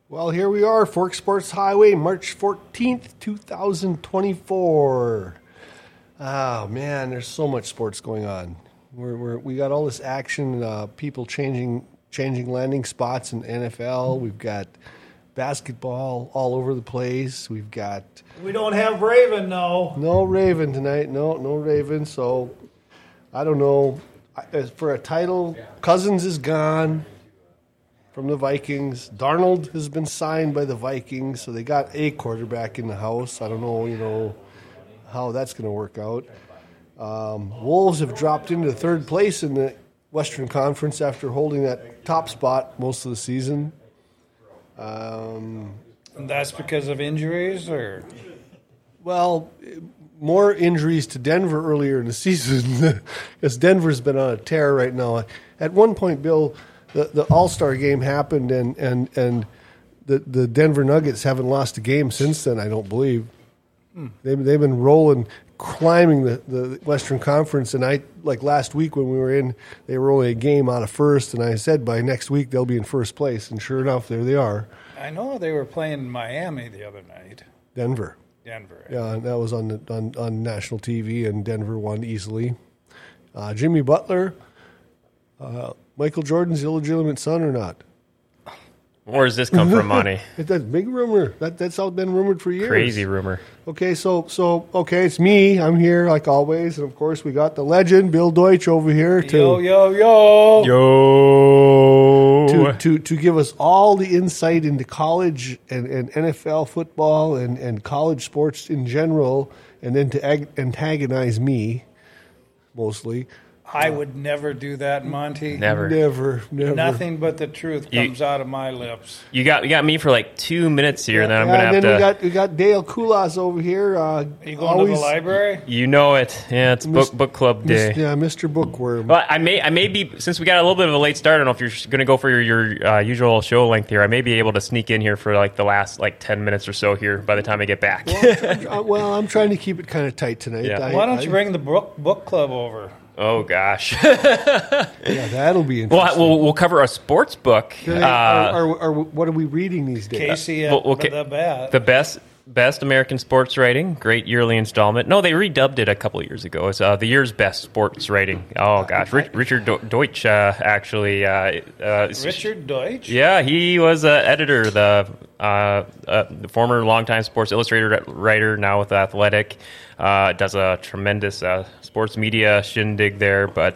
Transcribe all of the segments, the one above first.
Well, here we are, Fork Sports Highway, March 14th, 2024. Oh, man, there's so much sports going on. We got all this action, people changing landing spots in NFL. We've got basketball all over the place. We don't have Raven, though. No Raven tonight. No Raven. So, I don't know. As for a title, Cousins is gone from the Vikings. Darnold has been signed by the Vikings, so they got a quarterback in the house. I don't know, how that's going to work out. Wolves have dropped into third place in the Western Conference after holding that top spot most of the season. And that's because of injuries, or? Well, more injuries to Denver earlier in the season, because Denver's been on a tear right now. At one point, Bill, the All-Star game happened, and the Denver Nuggets haven't lost a game since then, I don't believe. They've been rolling, climbing the Western Conference, and like last week when we were in, they were only a game out of first, and I said by next week they'll be in first place, and sure enough, there they are. I know they were playing Miami the other night. Denver. Yeah, and that was on national TV, and Denver won easily. Jimmy Butler, Michael Jordan's illegitimate son or not? Where does this come from, Monty? That's a big rumor. That's all been rumored for years. Crazy rumor. Okay, so it's me. I'm here like always, and of course we got the legend Bill Deutsch over here to give us all the insight into college and NFL football and college sports in general, and then to antagonize me mostly. I would never do that, Monty. Never. Nothing but the truth comes out of my lips. You got me for like 2 minutes here, and then I'm going to have to... We got Dale Kulas over here. Are you going to the library? You know it. Yeah, it's book club day. Mr. Bookworm. Well, I may be, since we got a little bit of a late start, I don't know if you're going to go for your usual show length here. I may be able to sneak in here for like the last 10 minutes or so here by the time I get back. Well, I'm trying to keep it kind of tight tonight. Yeah. Why don't you bring the book club over? Oh, gosh. Yeah, that'll be interesting. We'll cover a sports book. What are we reading these days? Casey at the bat. The best American sports writing, great yearly installment. No, they redubbed it a couple of years ago. It's the year's best sports writing. Oh, gosh. Richard Deutsch, actually. Richard Deutsch? Yeah, he was editor, the former longtime Sports Illustrated writer, now with Athletic. Does a tremendous sports media shindig there, but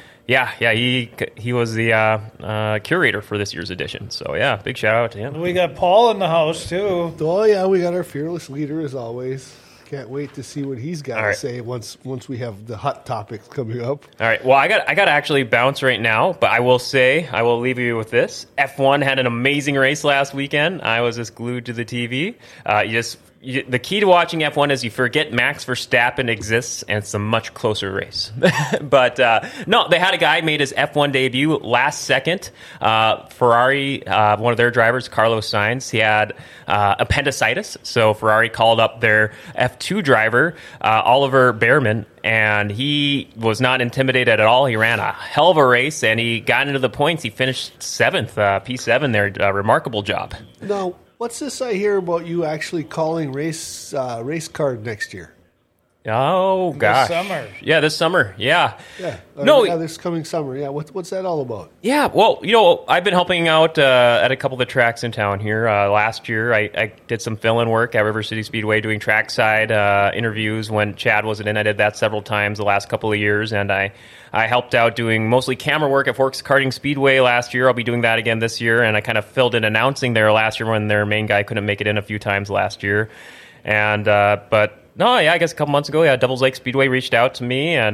he was the curator for this year's edition. So yeah, big shout out to him. We got Paul in the house too. Oh yeah, we got our fearless leader as always. Can't wait to see what he's got to say once we have the hot topics coming up. All right. Well, I got to actually bounce right now, but I will leave you with this. F1 had an amazing race last weekend. I was just glued to the TV. The key to watching F1 is you forget Max Verstappen exists, and it's a much closer race. But no, they had a guy made his F1 debut last second. Ferrari, one of their drivers, Carlos Sainz, he had appendicitis, so Ferrari called up their F2 driver, Oliver Bearman, and he was not intimidated at all. He ran a hell of a race, and he got into the points. He finished 7th, P7 there. Remarkable job. No. What's this I hear about you actually calling race card next year? Oh, gosh. This summer. Yeah, this summer. Yeah. This coming summer. Yeah, what's that all about? Yeah, well, I've been helping out at a couple of the tracks in town here. Last year, I did some fill-in work at River City Speedway doing trackside interviews when Chad wasn't in. I did that several times the last couple of years, and I helped out doing mostly camera work at Forks Karting Speedway last year. I'll be doing that again this year, and I kind of filled in announcing there last year when their main guy couldn't make it in a few times last year. And I guess a couple months ago, Devils Lake Speedway reached out to me, and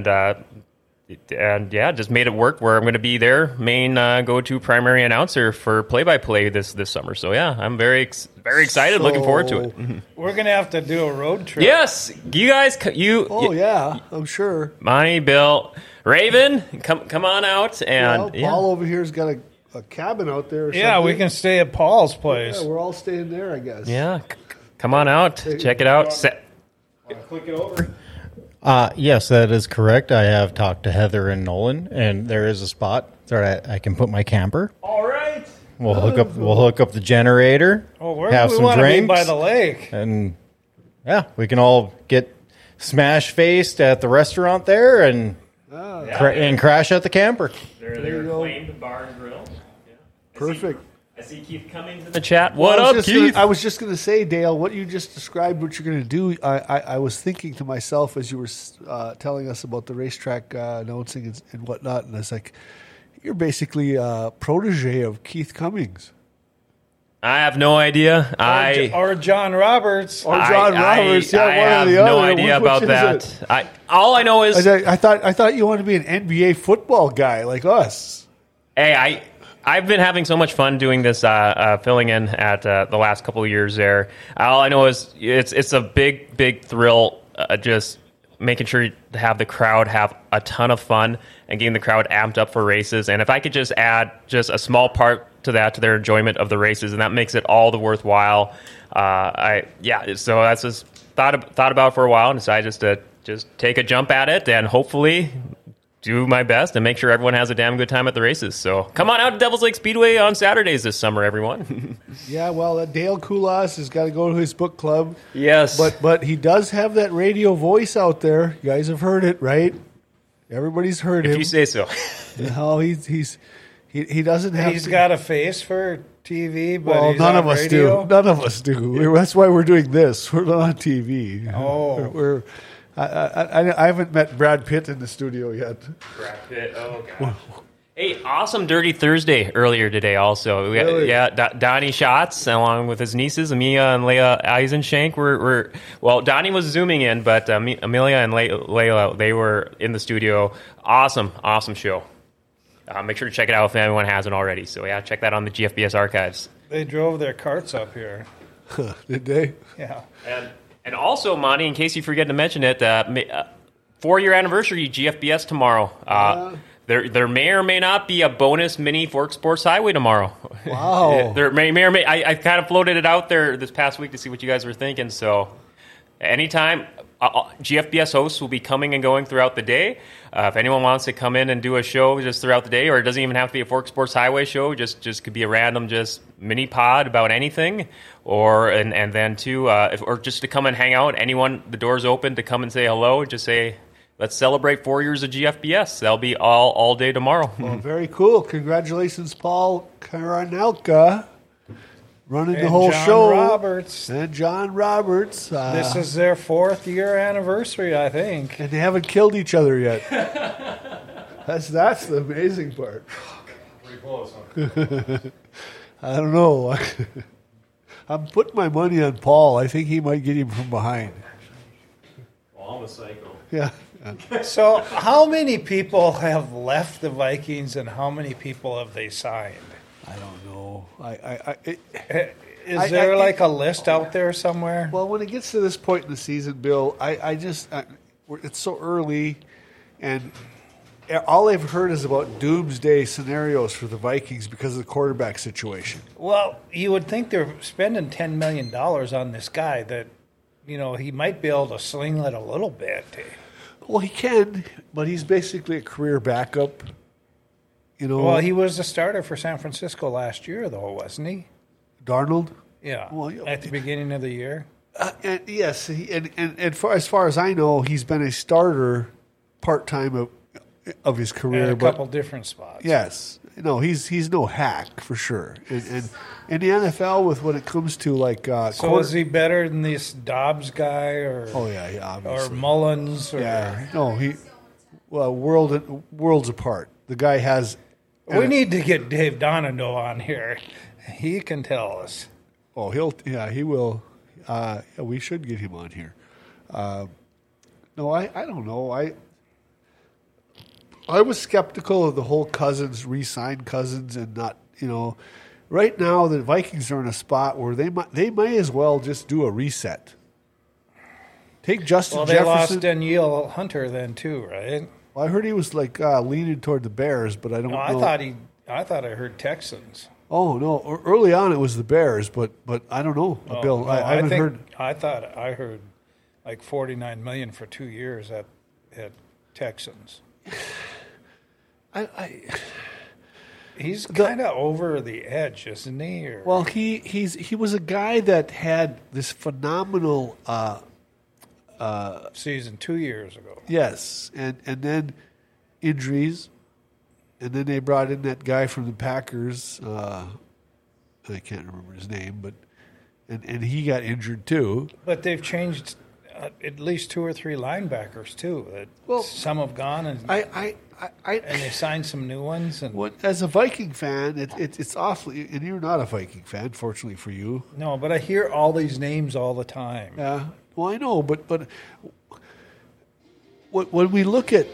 just made it work where I'm going to be their main go-to primary announcer for play-by-play this summer. So yeah, I'm very excited, looking forward to it. We're going to have to do a road trip. Yes, you guys. Yeah, I'm sure. Monty, Bill, Raven, come on out. And Paul over here's got a cabin out there. Yeah, we can stay at Paul's place. Yeah, we're all staying there, I guess. Yeah, come on out, check it out. Click it over. Yes, that is correct. I have talked to Heather and Nolan, and there is a spot that I can put my camper. All right. We'll hook up the generator. Oh, where have do we some want to be drinks by the lake? and yeah, we can all get smash faced at the restaurant there and crash at the camper. There you go. Claimed bar and grill. Yeah. Perfect. I see Keith Cummings in the chat. What up, Keith? I was just going to say, Dale, what you just described, what you're going to do. I was thinking to myself as you were telling us about the racetrack announcing and whatnot, and I was like, you're basically a protege of Keith Cummings. I have no idea. Or John Roberts. Or John Roberts. I one or have the no other. idea Which about is that. it? All I know is, I thought you wanted to be an NBA football guy like us. hey, I've been having so much fun doing this, filling in at the last couple of years there. All I know is it's a big thrill, just making sure to have the crowd have a ton of fun and getting the crowd amped up for races. And if I could just add just a small part to that, to their enjoyment of the races, and that makes it all the worthwhile. So that's just thought about for a while, and decided to take a jump at it and hopefully do my best and make sure everyone has a damn good time at the races. So come on out to Devil's Lake Speedway on Saturdays this summer, everyone. Yeah, well, Dale Kulas has got to go to his book club. Yes. But he does have that radio voice out there. You guys have heard it, right? Everybody's heard him. If you say so. No, he doesn't have. He's got a face for TV, but well, he's none on of us radio. do. None of us do. That's why we're doing this. We're not on TV. Oh. I haven't met Brad Pitt in the studio yet. Brad Pitt. Oh, God. Hey, awesome Dirty Thursday earlier today also. We had, Donnie Schatz, along with his nieces, Amelia and Leia Eisenshank. Well, Donnie was zooming in, but Amelia and Leila, they were in the studio. Awesome show. Make sure to check it out if anyone hasn't already. So, yeah, check that on the GFBS archives. They drove their carts up here. Did they? Yeah. And also, Monty, in case you forget to mention it, 4-year anniversary GFBS tomorrow. There may or may not be a bonus mini Fork Sports Highway tomorrow. Wow. There may or may. I kind of floated it out there this past week to see what you guys were thinking. So anytime, GFBS hosts will be coming and going throughout the day. If anyone wants to come in and do a show just throughout the day, or it doesn't even have to be a Fork Sports Highway show, just could be a random just mini pod about anything, or and then too, or just to come and hang out. Anyone, the door's open to come and say hello. Just say, let's celebrate 4 years of GFBS. That'll be all day tomorrow. Well, very cool. Congratulations, Paul Karanelka, running the whole John show. Roberts. And John Roberts. This is their 4th-year anniversary, I think. And they haven't killed each other yet. That's the amazing part. Pretty close, huh? I don't know. I'm putting my money on Paul. I think he might get him from behind. Well, I'm a psycho. Yeah. So how many people have left the Vikings and how many people have they signed? I don't know. Is there like a list out there somewhere? Well, when it gets to this point in the season, Bill, it's so early, and all I've heard is about doomsday scenarios for the Vikings because of the quarterback situation. Well, you would think they're spending $10 million on this guy that, he might be able to sling it a little bit. Well, he can, but he's basically a career backup. Well, he was the starter for San Francisco last year, though, wasn't he? Darnold? Yeah, Well, at the beginning of the year. And yes, as far as I know, he's been a starter part-time of his career. At a couple different spots. Yes. No, he's no hack, for sure. And in the NFL, when it comes to like... so is he better than this Dobbs guy? Oh, yeah, obviously. Or Mullins? Or, yeah. No, worlds apart. The guy has... We need to get Dave Donado on here. He can tell us. Oh, he will. We should get him on here. No, I don't know. I was skeptical of the whole re-sign Cousins and not, right now the Vikings are in a spot where they may as well just do a reset. Take Justin Jefferson. Well, they lost Danielle Hunter then too, right? Well, I heard he was leaning toward the Bears, but I don't know. I thought I heard Texans. Oh no! Early on, it was the Bears, but I don't know, Bill. No, I haven't heard. I thought I heard like $49 million for 2 years at Texans. He's kind of over the edge, isn't he? Or, Well, he was a guy that had this phenomenal season 2 years ago. yes, and then injuries, and then they brought in that guy from the Packers. I can't remember his name, but and he got injured too. But they've changed at least 2 or 3 linebackers too. Well, Some have gone, and I they signed some new ones. And as a Viking fan, it's awfully, and you're not a Viking fan, fortunately for you. no, but I hear all these names all the time. Yeah, well, I know, but when we look at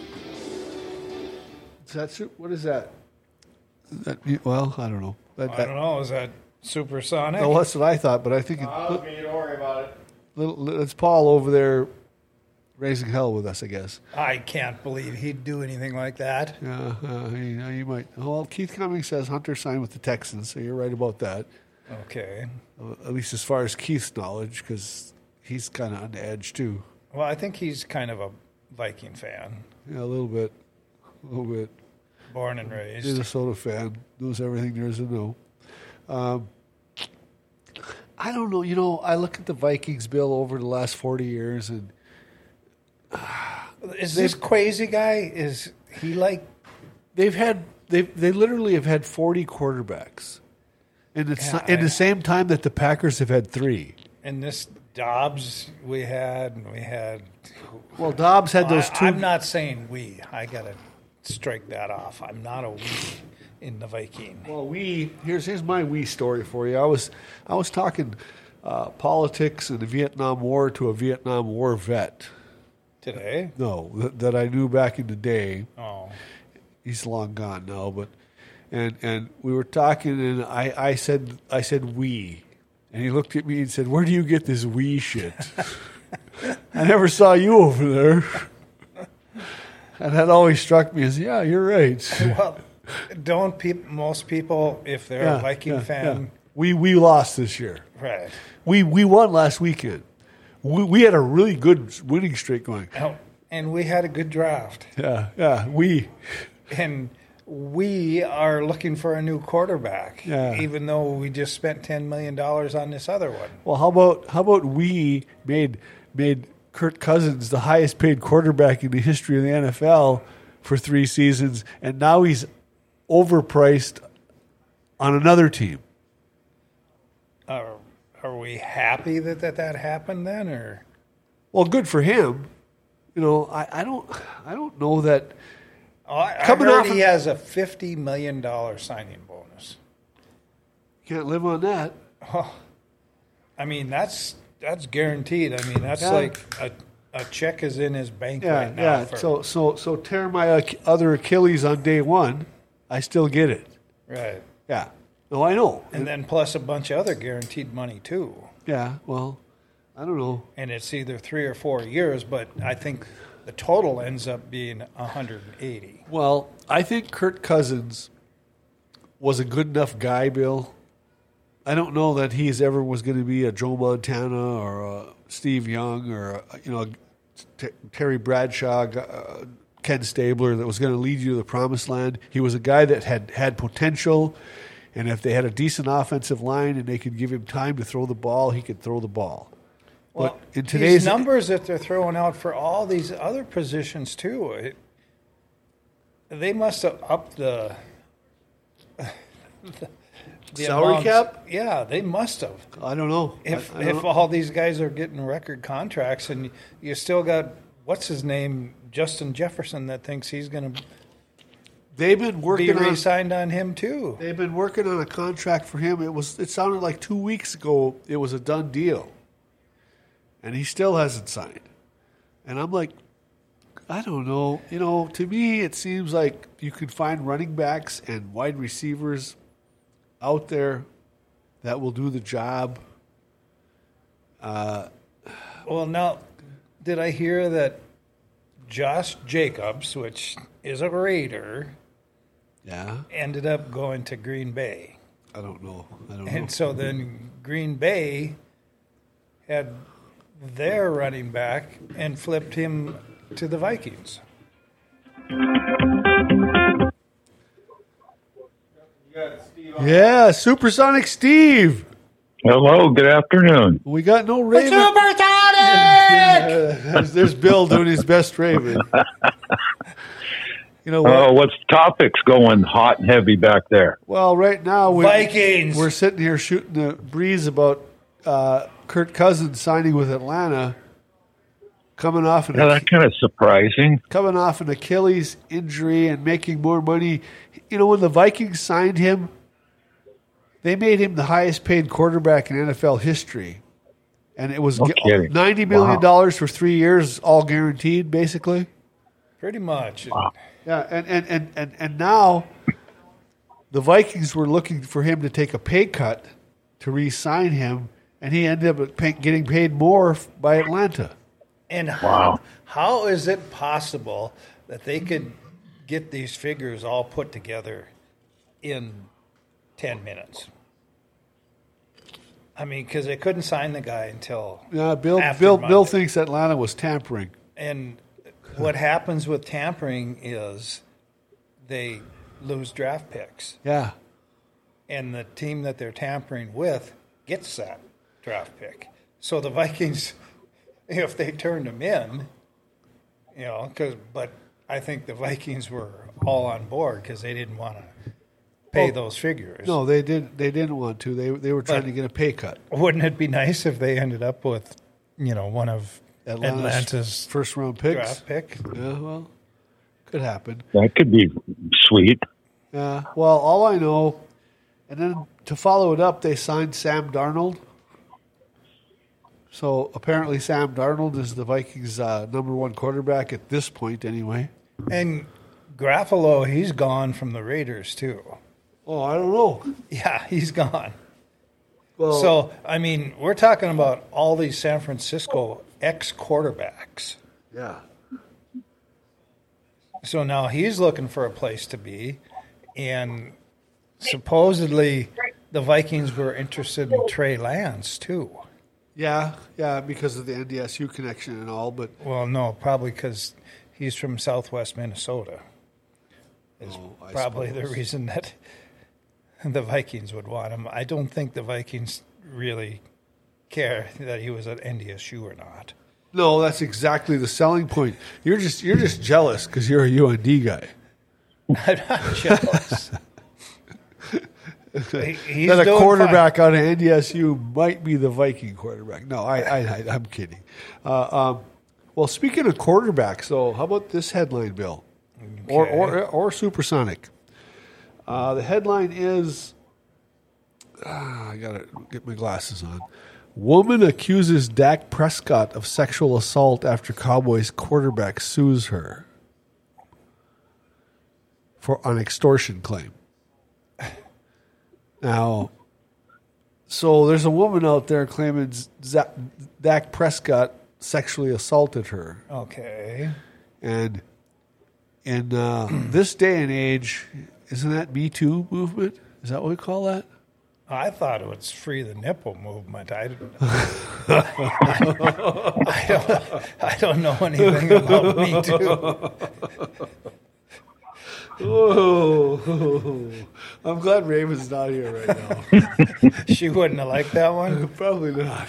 what is that? Well, I don't know. I don't know. Is that supersonic? No, that's what I thought, but I think Don't worry about it. it's Paul over there raising hell with us, I guess. I can't believe he'd do anything like that. Yeah, you might. Well, Keith Cummings says Hunter signed with the Texans, so you're right about that. Okay. At least as far as Keith's knowledge, because he's kind of on the edge too. Well, I think he's kind of a Viking fan, Yeah, a little bit. born and raised. Minnesota fan, knows everything there is to know. I don't know. You know, I look at the Vikings, Bill, over the last 40 years, and Is this crazy guy? Is he like? they literally have had 40 quarterbacks, and it's in the same time that the Packers have had 3. In this Dobbs we had. Well, Dobbs had those 2. I'm not saying we. I gotta strike that off. I'm not a we in the Viking. Well, here's my wee story for you. I was talking politics and the Vietnam War to a Vietnam War vet. Today? No, that I knew back in the day. Oh. He's long gone now, but and we were talking, and I said we, and he looked at me and said, "Where do you get this we shit?" I never saw you over there, and that always struck me as, yeah, you're right. Well, don't most people, if they're a Viking fan, we lost this year. right? We won last weekend. We had a really good winning streak going. Oh, and we had a good draft. Yeah. And we are looking for a new quarterback, Yeah. even though we just spent $10 million on this other one. Well, how about we made Kirk Cousins the highest paid quarterback in the history of the NFL for 3 seasons, and now he's overpriced on another team. Are we happy that happened then, or? Well, good for him. You know, I don't know that. I Coming heard off he of- has a $50 million signing bonus. Can't live on that. I mean, that's guaranteed. I mean, that's Yeah. like a check is in his bank Yeah, right now. yeah. For, So tear my other Achilles on day one, I still get it. right. Yeah. No, I know. And then plus a bunch of other guaranteed money too. Yeah. Well, I don't know. And it's either 3 or 4 years, but I think the total ends up being 180. Well, I think Kirk Cousins was a good enough guy, Bill. I don't know that he ever was going to be a Joe Montana or a Steve Young or Terry Bradshaw, Ken Stabler that was going to lead you to the promised land. He was a guy that had potential, and if they had a decent offensive line and they could give him time to throw the ball, he could throw the ball. Well, But in these today's numbers that they're throwing out for all these other positions too, they must have upped the salary amounts. cap? Yeah, they must have. I don't know. If I don't know. all these guys are getting record contracts, and you still got what's his name, Justin Jefferson, that thinks he's going to They've been be working on. re-signed on him too. They've been working on a contract for him. It sounded like 2 weeks ago it was a done deal, and he still hasn't signed. And I'm like, I don't know. You know, to me it seems like you could find running backs and wide receivers out there that will do the job. Well, now, did I hear that Josh Jacobs, which is a Raider, Yeah, ended up going to Green Bay? I don't know. And so then Green Bay had their running back and flipped him to the Vikings. Yeah, Supersonic Steve. Hello, good afternoon. We got no Raven. There's Bill doing his best Raven. You know what? Oh, what's topics going hot and heavy back there? Well, right now Vikings. we're sitting here shooting the breeze about Kirk Cousins signing with Atlanta, coming off Yeah, that's kind of surprising. an Achilles injury and making more money. You know, when the Vikings signed him, they made him the highest paid quarterback in NFL history. And it was No kidding. $90 million for 3 years, all guaranteed, basically. Pretty much. Wow. Yeah, and now the Vikings were looking for him to take a pay cut to re-sign him, and he ended up getting paid more by Atlanta. And Wow. how is it possible that they could get these figures all put together in 10 minutes? I mean, because they couldn't sign the guy until Yeah, Bill after Monday. thinks Atlanta was tampering. And what happens with tampering is they lose draft picks, Yeah, and the team that they're tampering with gets that draft pick. So the Vikings, if they turned him in, but I think the Vikings were all on board because they didn't want to pay those figures. no, they didn't want to. They were trying But- to get a pay cut. Wouldn't it be nice if they ended up with, one of Atlanta's first round picks. draft pick? Yeah, well, could happen. That could be sweet. Yeah. Well, all I know, and then to follow it up, they signed Sam Darnold. So apparently, Sam Darnold is the Vikings' number one quarterback at this point, anyway. And Garofalo, he's gone from the Raiders too. Oh, I don't know. Yeah, he's gone. Well, So, I mean, we're talking about all these San Francisco ex-quarterbacks. yeah. So now he's looking for a place to be, and supposedly the Vikings were interested in Trey Lance too. Yeah, because of the NDSU connection and all, but Well, no, probably because he's from Southwest Minnesota. Is I probably the suppose. reason that the Vikings would want him. I don't think the Vikings really care that he was at NDSU or not. no, that's exactly the selling point. You're just jealous because you're a UND guy. I'm not jealous. He's That a doing quarterback out of NDSU might be the Viking quarterback. No, I'm kidding. Well, speaking of quarterbacks, though, how about this headline, Bill? Or Supersonic? The headline is, I gotta get my glasses on. Woman accuses Dak Prescott of sexual assault after Cowboys quarterback sues her for an extortion claim. Now, so there's a woman out there claiming Dak Prescott sexually assaulted her. Okay. And in this day and age, isn't that Me Too movement? Is that what we call that? I thought it was free the nipple movement. I don't know anything about Me Too. Oh, I'm glad Raven's not here right now. She wouldn't have liked that one. Probably not.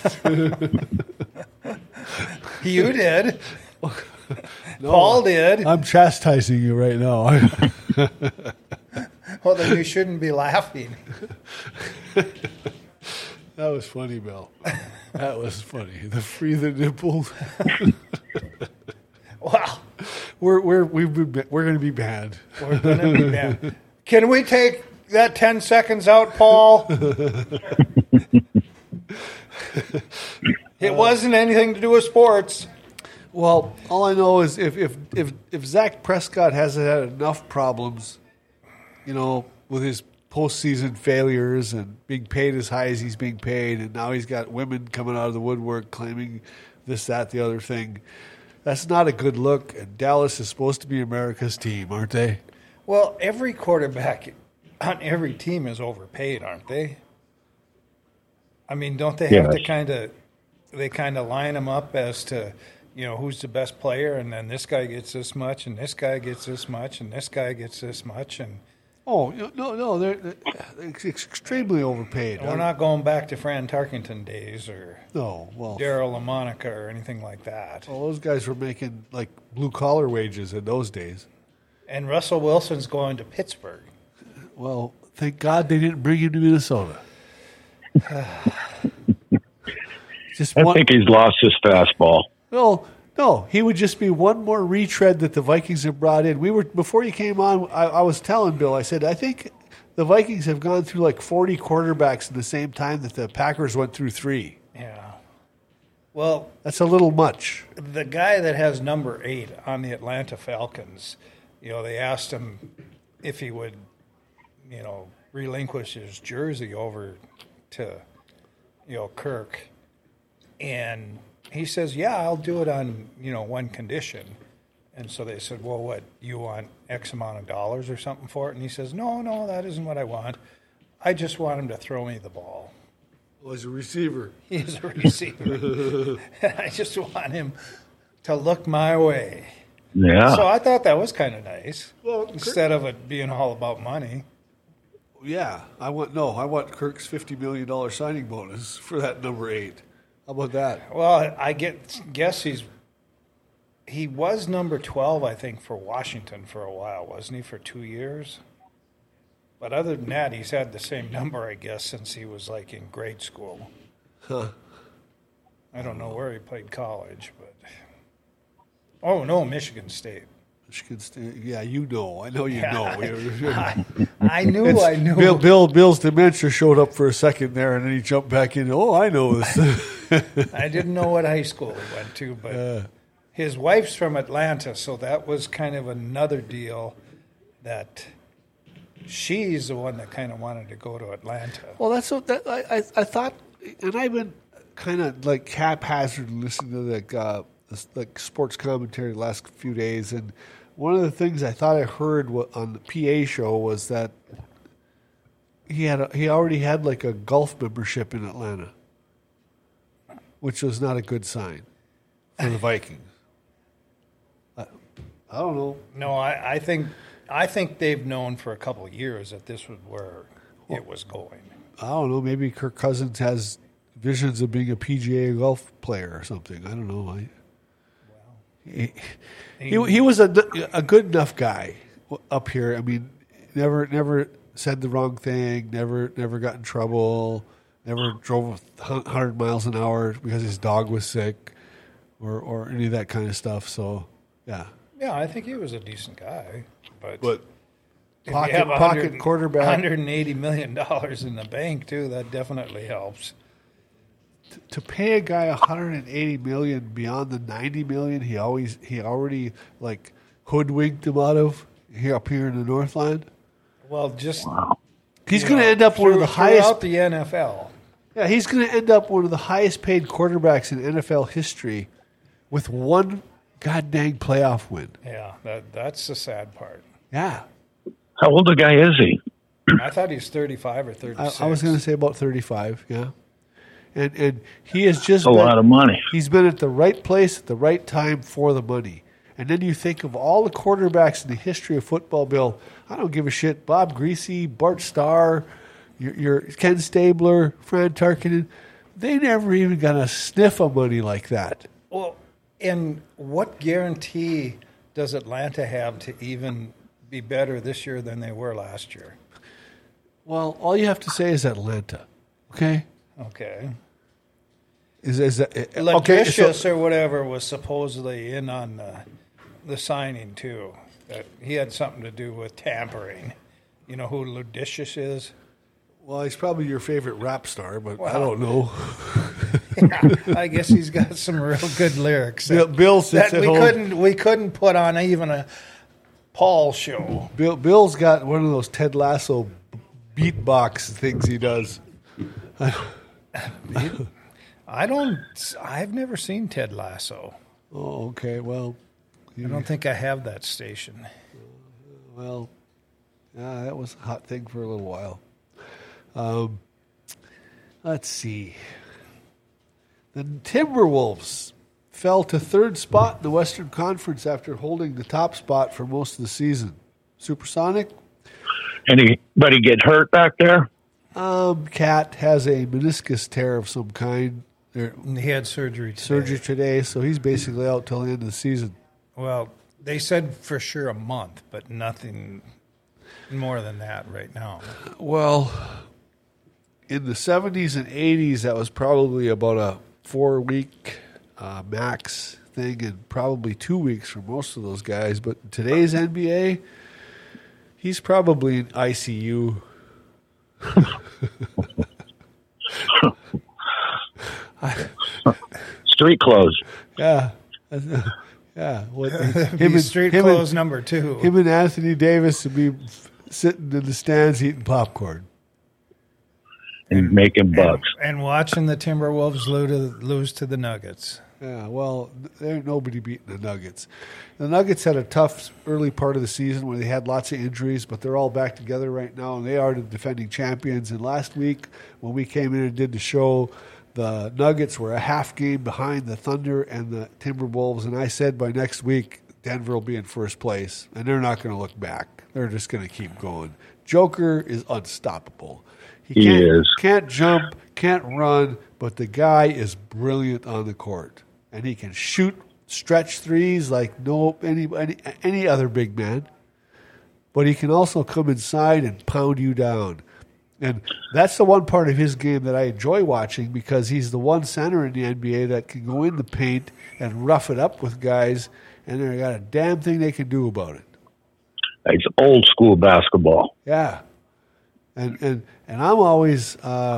You did. No, Paul did. I'm chastising you right now. Well, then you shouldn't be laughing. That was funny, Bill. That was funny. The free the nipples. Wow. We're going to be banned. We're going to be banned. Can we take that 10 seconds out, Paul? It wasn't anything to do with sports. Well, all I know is if Zach Prescott hasn't had enough problems, with his postseason failures and being paid as high as he's being paid, and now he's got women coming out of the woodwork claiming this, that, the other thing. That's not a good look, and Dallas is supposed to be America's team, aren't they? Well, every quarterback on every team is overpaid, aren't they? I mean, don't they have to kind of line them up as to, who's the best player, and then this guy gets this much, and this guy gets this much, and this guy gets this much, and Oh no, they're extremely overpaid. We're not going back to Fran Tarkenton days or No, well, Daryl LaMonica or anything like that. well, those guys were making like blue collar wages in those days. And Russell Wilson's going to Pittsburgh. Well, thank God they didn't bring him to Minnesota. Just I one. think he's lost his fastball. No, he would just be one more retread that the Vikings have brought in. Before you came on, I was telling Bill, I said, I think the Vikings have gone through like 40 quarterbacks in the same time that the Packers went through 3. Yeah. Well, That's a little much. the guy that has number 8 on the Atlanta Falcons, they asked him if he would, relinquish his jersey over to, Kirk. And he says, yeah, I'll do it on, one condition. And so they said, well, what, you want X amount of dollars or something for it? And he says, no, that isn't what I want. I just want him to throw me the ball. Well, as a receiver. He's a receiver. I just want him to look my way. Yeah. So I thought that was kind of nice. Well, Instead of it being all about money. Yeah, I want Kirk's $50 million signing bonus for that number 8. How about that? Well, I guess he was number 12, I think, for Washington for a while, wasn't he, for 2 years? But other than that, he's had the same number, I guess, since he was like in grade school. Huh. I don't know where he played college, but oh no, Michigan State. Michigan State. Yeah, you know. I know you know. I knew. Bill's dementia showed up for a second there, and then he jumped back in. Oh, I know this. I didn't know what high school he went to, but his wife's from Atlanta, so that was kind of another deal that she's the one that kind of wanted to go to Atlanta. Well, that's what I thought, and I've been kind of like haphazard listening to like sports commentary the last few days, and one of the things I thought I heard on the PA show was that he already had like a golf membership in Atlanta, which was not a good sign for the Vikings. I don't know. No, I think they've known for a couple of years that this was where it was going. I don't know. Maybe Kirk Cousins has visions of being a PGA golf player or something. I don't know. He was a good enough guy up here. I mean, never said the wrong thing. Never got in trouble. Never drove 100 miles an hour because his dog was sick, or any of that kind of stuff. So, yeah. Yeah, I think he was a decent guy, but if pocket you have quarterback, $180 million in the bank too, that definitely helps. To pay a guy $180 million beyond the $90 million he already like hoodwinked him out of up here in the Northland. Well, just he's going to end up one of the highest throughout the NFL. Yeah, he's going to end up one of the highest paid quarterbacks in NFL history with one goddamn playoff win. Yeah, that's the sad part. Yeah. How old a guy is he? I thought he was 35 or 36. I was going to say about 35, yeah. And he has just a lot of money. He's been at the right place at the right time for the money. And then you think of all the quarterbacks in the history of football, Bill. I don't give a shit. Bob Greasy, Bart Starr, your Ken Stabler, Fran Tarkenton. They never even got a sniff of money like that. Well, and what guarantee does Atlanta have to even be better this year than they were last year? Well, all you have to say is Atlanta, okay? Okay. Is that Ladricious or whatever was supposedly in on the signing too. That he had something to do with tampering. You know who Ladricious is? Well, he's probably your favorite rap star, but I don't know. Yeah, I guess he's got some real good lyrics. Bill sits that at home. We couldn't put on even a Paul show. Bill's got one of those Ted Lasso beatbox things he does. I've never seen Ted Lasso. Oh, okay. Well, I don't think I have that station. Well, yeah, that was a hot thing for a little while. Let's see. The Timberwolves fell to third spot in the Western Conference after holding the top spot for most of the season. Supersonic? Anybody get hurt back there? Cat has a meniscus tear of some kind. He had surgery today. Today, so he's basically out till the end of the season. Well, they said for sure a month, but nothing more than that right now. Well, in the 70s and 80s, that was probably about a 4-week max thing, and probably 2 weeks for most of those guys. But today's NBA, he's probably in ICU. Street clothes. Yeah. Yeah. Street clothes number 2. Him and Anthony Davis would be sitting in the stands eating popcorn. And making bucks. And watching the Timberwolves lose to the Nuggets. Yeah, well, there ain't nobody beating the Nuggets. The Nuggets had a tough early part of the season where they had lots of injuries, but they're all back together right now, and they are the defending champions. And last week, when we came in and did the show, the Nuggets were a half game behind the Thunder and the Timberwolves, and I said by next week, Denver will be in first place, and they're not going to look back. They're just going to keep going. Joker is unstoppable. He can't jump, can't run, but the guy is brilliant on the court. And he can shoot stretch threes like any other big man. But he can also come inside and pound you down. And that's the one part of his game that I enjoy watching, because he's the one center in the NBA that can go in the paint and rough it up with guys, and they got a damn thing they can do about it. It's old school basketball. Yeah. And I'm always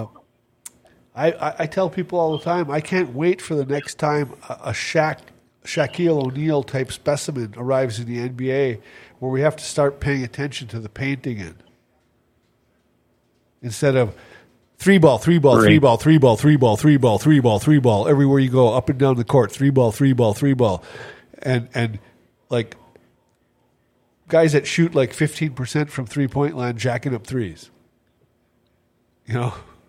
I tell people all the time, I can't wait for the next time a Shaquille O'Neal type specimen arrives in the NBA, where we have to start paying attention to the painting in. Instead of three ball, everywhere you go, up and down the court, three ball. And like guys that shoot like 15% from 3-point line jacking up threes. You know?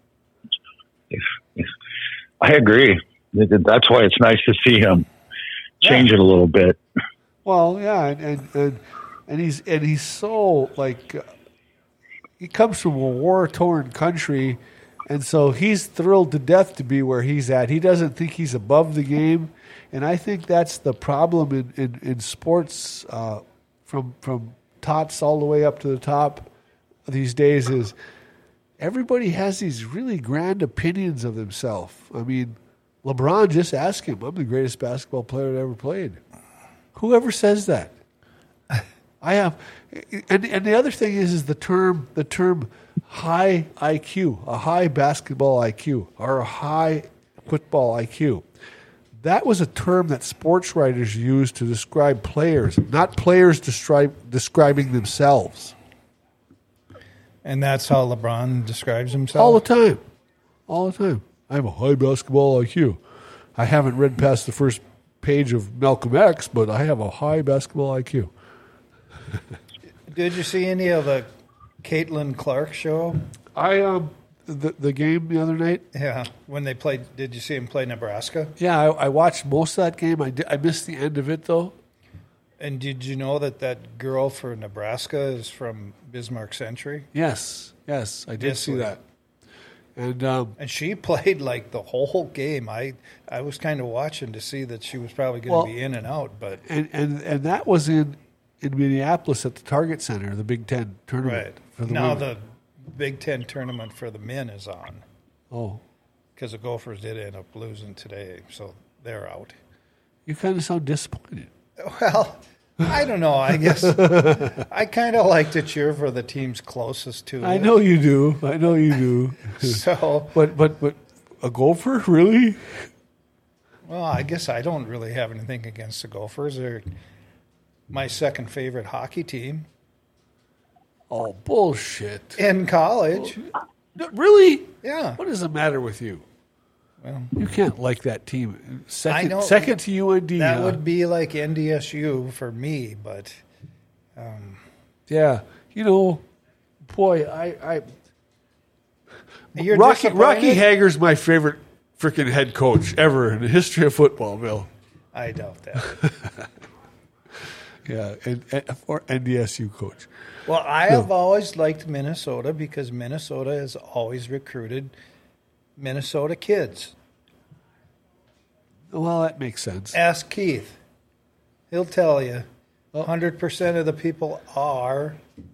I agree. That's why it's nice to see him change it a little bit. Well, yeah, and he's so like he comes from a war-torn country, and so he's thrilled to death to be where he's at. He doesn't think he's above the game, and I think that's the problem in sports from tots all the way up to the top these days is everybody has these really grand opinions of themselves. I mean, LeBron, just ask him, I'm the greatest basketball player that ever played. Whoever says that? I have, and the other thing is the term high IQ, a high basketball IQ, or a high football IQ. That was a term that sports writers used to describe players, not players describing themselves. And that's how LeBron describes himself? All the time. I have a high basketball IQ. I haven't read past the first page of Malcolm X, but I have a high basketball IQ. Did you see any of the Caitlin Clark show? The game the other night? Yeah, when they played, did you see him play Nebraska? Yeah, I watched most of that game. I missed the end of it, though. And did you know that girl for Nebraska is from Bismarck Century? Yes, I did see that. And she played like the whole game. I was kind of watching to see that she was probably going to be in and out, but and that was in Minneapolis at the Target Center, the Big Ten tournament. Right. For the now women. the Big Ten tournament for the men is on. Oh, because the Gophers did end up losing today, so they're out. You kind of sound disappointed. Well, I don't know. I guess I kind of like to cheer for the teams closest to it. I know you do. So, but a Gopher, really? Well, I guess I don't really have anything against the Gophers. They're my second favorite hockey team. Oh, bullshit. In college. Really? Yeah. What is the matter with you? Well, you can't like that team. Second to UND. That would be like NDSU for me, but yeah, boy, I You're Rocky Hager's my favorite freaking head coach ever in the history of football, Bill. I doubt that. Yeah, and for NDSU coach. Well, I have always liked Minnesota because Minnesota has always recruited Minnesota kids. Well, that makes sense. Ask Keith. He'll tell you 100% of the people are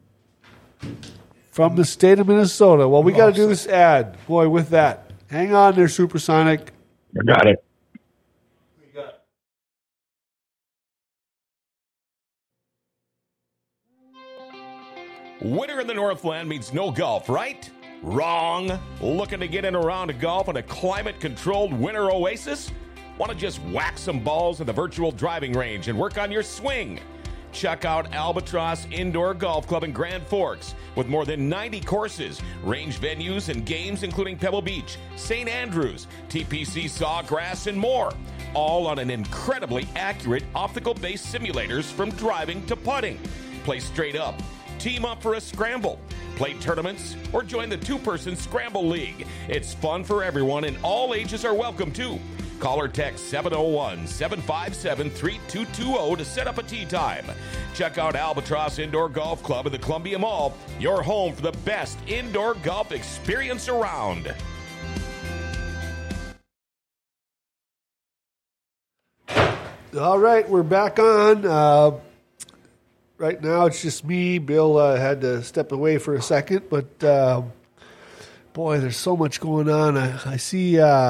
From the state of Minnesota. Well, we got to do this ad. Boy, with that. Hang on there, Supersonic. I got it. Winter in the Northland means no golf, right? Wrong. Looking to get in a round of golf in a climate-controlled winter oasis? Want to just whack some balls at the virtual driving range and work on your swing? Check out Albatross Indoor Golf Club in Grand Forks with more than 90 courses, range venues, and games including Pebble Beach, St. Andrews, TPC Sawgrass, and more. All on an incredibly accurate optical-based simulators from driving to putting. Play straight up. Team up for a scramble, play tournaments, or join the two-person Scramble League. It's fun for everyone, and all ages are welcome, too. Call or text 701-757-3220 to set up a tee time. Check out Albatross Indoor Golf Club at the Columbia Mall, your home for the best indoor golf experience around. All right, we're back on. Right now, it's just me. Bill had to step away for a second, but boy, there's so much going on. I see.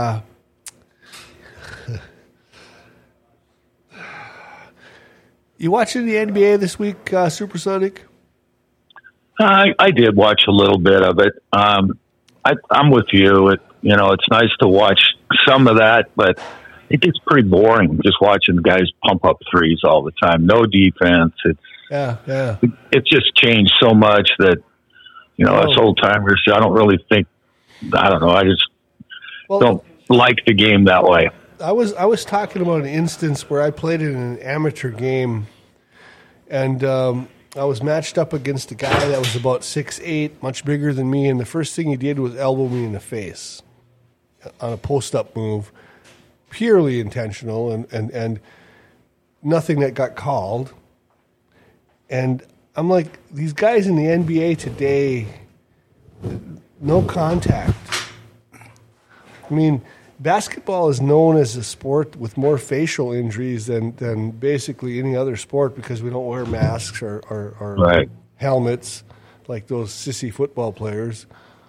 You watching the NBA this week, Supersonic? I did watch a little bit of it. I'm with you. It's nice to watch some of that, but it gets pretty boring just watching guys pump up threes all the time. No defense. Yeah. It's just changed so much that, us old timers, I don't really think, I don't know. I just don't like the game that way. I was talking about an instance where I played in an amateur game, and I was matched up against a guy that was about 6'8", much bigger than me, and the first thing he did was elbow me in the face on a post-up move, purely intentional, and nothing that got called. And I'm like, these guys in the NBA today, no contact. I mean, basketball is known as a sport with more facial injuries than basically any other sport because we don't wear masks or right. helmets like those sissy football players.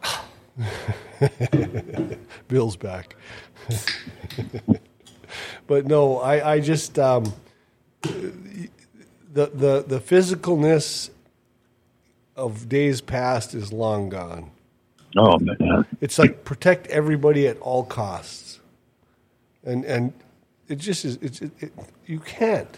Bill's back. But no, I just... The physicalness of days past is long gone. Oh man! It's like protect everybody at all costs, and it just is. You can't.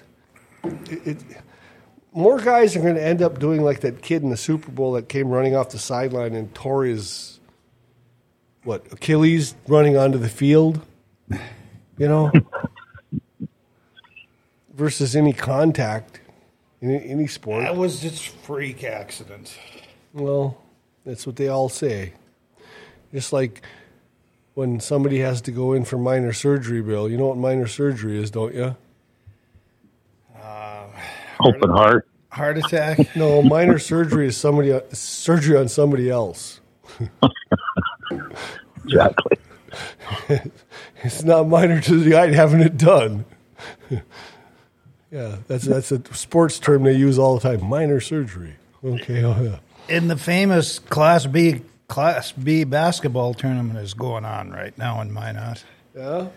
More guys are going to end up doing like that kid in the Super Bowl that came running off the sideline and tore his Achilles running onto the field. Versus any contact. In any sport. That was just freak accident. Well, that's what they all say. Just like when somebody has to go in for minor surgery, Bill. You know what minor surgery is, don't you? Open heart. Heart attack? No, minor surgery is surgery on somebody else. Exactly. It's not minor to the guy having it done. Yeah, that's a sports term they use all the time. Minor surgery. Okay. Oh, yeah. In the famous Class B basketball tournament is going on right now in Minot. Yeah.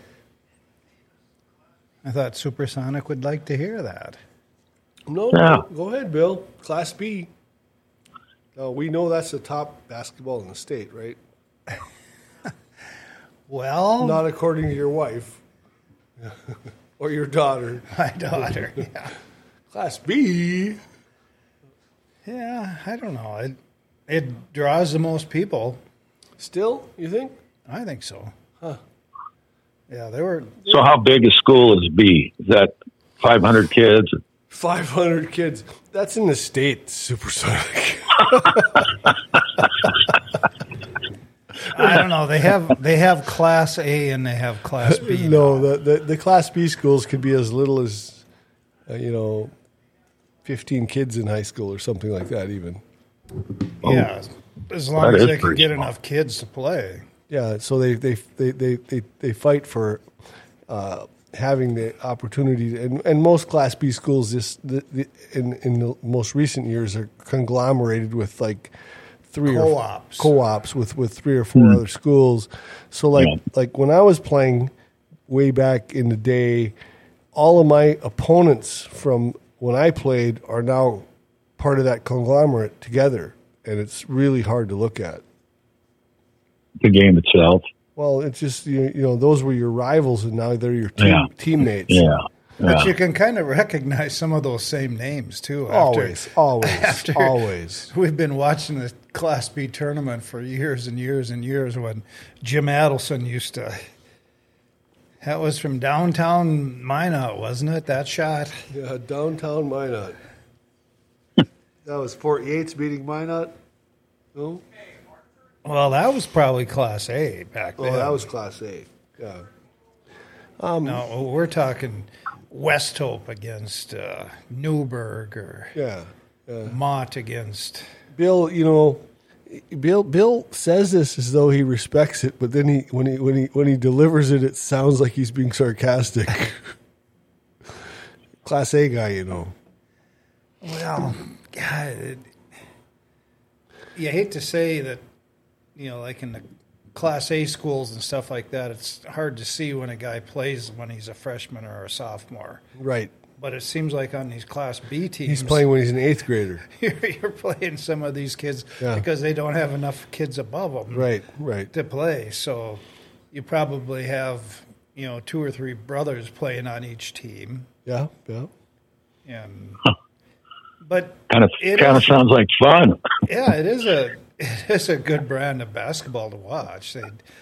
I thought Supersonic would like to hear that. No, yeah. Go ahead, Bill. Class B. We know that's the top basketball in the state, right? Well, not according to your wife. Or your daughter. My daughter, yeah. Class B. Yeah, I don't know. It draws the most people. Still, you think? I think so. Huh. Yeah, they were. So how big a school is B? Is that 500 kids? 500 kids. That's in the state, Supersonic. I don't know. They have Class A and they have Class B. No, the Class B schools could be as little as, 15 kids in high school or something like that even. Yeah, as long That as is they can pretty get small. enough kids to play. Yeah, so they fight for having the opportunity, and most Class B schools in the most recent years are conglomerated with like three Co-ops. or co-ops with 3 or 4 other schools. So like when I was playing way back in the day, all of my opponents from when I played are now part of that conglomerate together, and it's really hard to look at. The game itself. Well, it's just you know those were your rivals, and now they're your teammates. Yeah. But you can kind of recognize some of those same names too. Always. We've been watching the Class B tournament for years and years and years when Jim Adelson used to. That was from downtown Minot, wasn't it? That shot? Yeah, downtown Minot. That was Fort Yates beating Minot. No, Well, that was probably Class A back then. that was Class A. Yeah. No, we're talking West Hope against Newburgh or Yeah. Mott against. Bill, Bill says this as though he respects it, but then when he delivers it, it sounds like he's being sarcastic. Class A guy, Well, God, you hate to say that, like in the Class A schools and stuff like that, it's hard to see when a guy plays when he's a freshman or a sophomore. Right. But it seems like on these Class B teams, He's playing when he's an 8th grader. you're playing some of these kids Yeah. because they don't have enough kids above them Right. to play. So you probably have, 2 or 3 brothers playing on each team. Yeah. And But Kind of it sounds like fun. Yeah, it is a good brand of basketball to watch.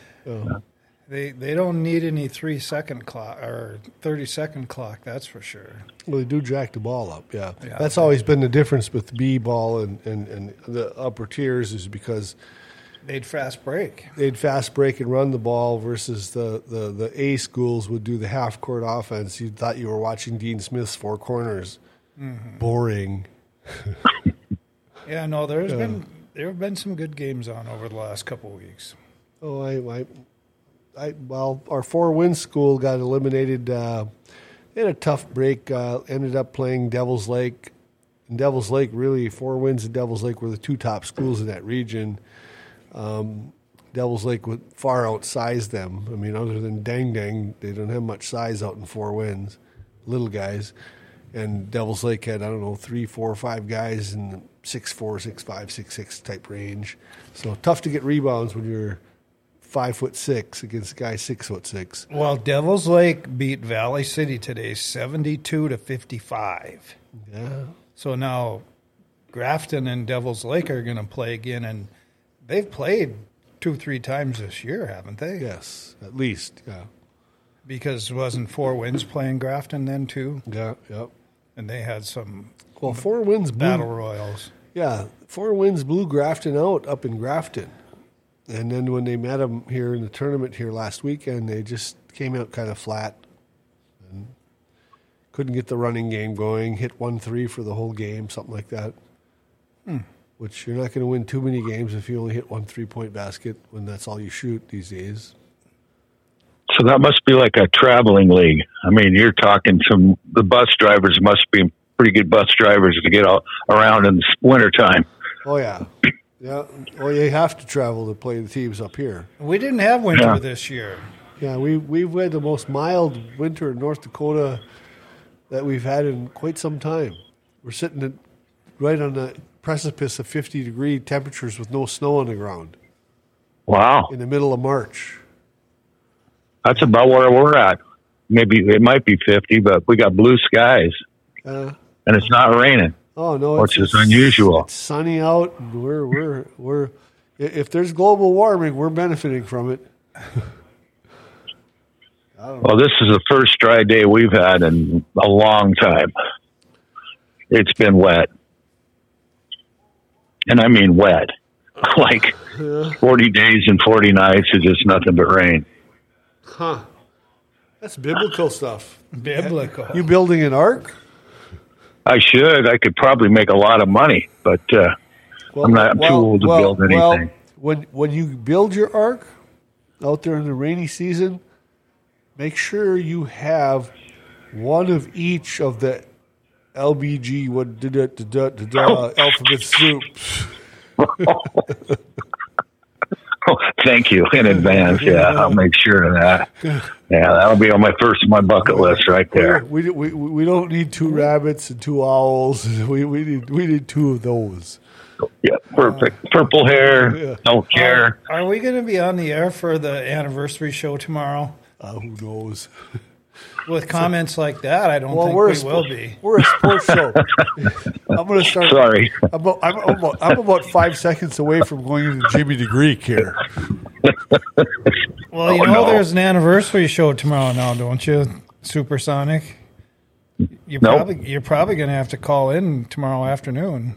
They don't need any 3-second clock or 30-second clock. That's for sure. Well, they do jack the ball up. Yeah. Yeah. That's always been the difference with B ball and the upper tiers is because They'd fast break. they'd fast break and run the ball versus the A schools would do the half court offense. You thought you were watching Dean Smith's Four Corners. Mm-hmm. Boring. Yeah, no, there have been some good games on over the last couple of weeks. Oh, well, our Four Winds school got eliminated. They had a tough break. Ended up playing Devil's Lake. And Devil's Lake, really, Four Winds and Devil's Lake were the 2 top schools in that region. Devil's Lake would far outsize them. I mean, other than Dang Dang, they don't have much size out in Four Winds, little guys. And Devil's Lake had, 3, 4, 5 guys in the 6'4", 6'5", 6'6" type range. So tough to get rebounds when you're 5'6" against a guy 6'6". Well, Devils Lake beat Valley City today 72-55. Yeah. So now Grafton and Devils Lake are going to play again, and they've played 2-3 times this year, haven't they? Yes, at least. Yeah. Because wasn't Four Winds playing Grafton then too? Yeah. Yep. And they had some Well, Four Winds battle blew. royals. Yeah, Four Winds blew Grafton out up in Grafton, and then when they met them here in the tournament here last weekend, they just came out kind of flat and couldn't get the running game going. Hit 1-3 for the whole game, something like that. Which you're not going to win too many games if you only hit 1 3-point basket when that's all you shoot these days. So that must be like a traveling league. I mean, you're talking the bus drivers must be pretty good bus drivers to get around in the wintertime. Oh yeah, yeah. Well, you have to travel to play the teams up here. We didn't have winter Yeah. this year. Yeah, we've had the most mild winter in North Dakota that we've had in quite some time. We're sitting right on the precipice of 50-degree temperatures with no snow on the ground Wow. in the middle of March. That's about where we're at. Maybe it might be 50, but we got blue skies and it's not raining. Oh no, Which is unusual. It's sunny out, and we're if there's global warming, we're benefiting from it. Well, this is the first dry day we've had in a long time. It's been wet. And I mean wet. Like 40 days and 40 nights is just nothing but rain. Huh? That's biblical stuff. Biblical. You building an ark? I should. I could probably make a lot of money, but I'm too old to build anything. When you build your ark out there in the rainy season, make sure you have one of each of the LBG alphabet soup. Thank you in advance. Yeah, I'll make sure of that. Yeah, that'll be on my bucket list right there. We don't need 2 rabbits and 2 owls. We need 2 of those. Yeah, perfect. Purple hair. Don't care. Are we going to be on the air for the anniversary show tomorrow? Who knows? With comments like that, I don't think we will be. We're a sports show. I'm going to start. Sorry. I'm about 5 seconds away from going into Jimmy the Greek here. Well, there's an anniversary show tomorrow now, don't you, Supersonic? You're probably going to have to call in tomorrow afternoon.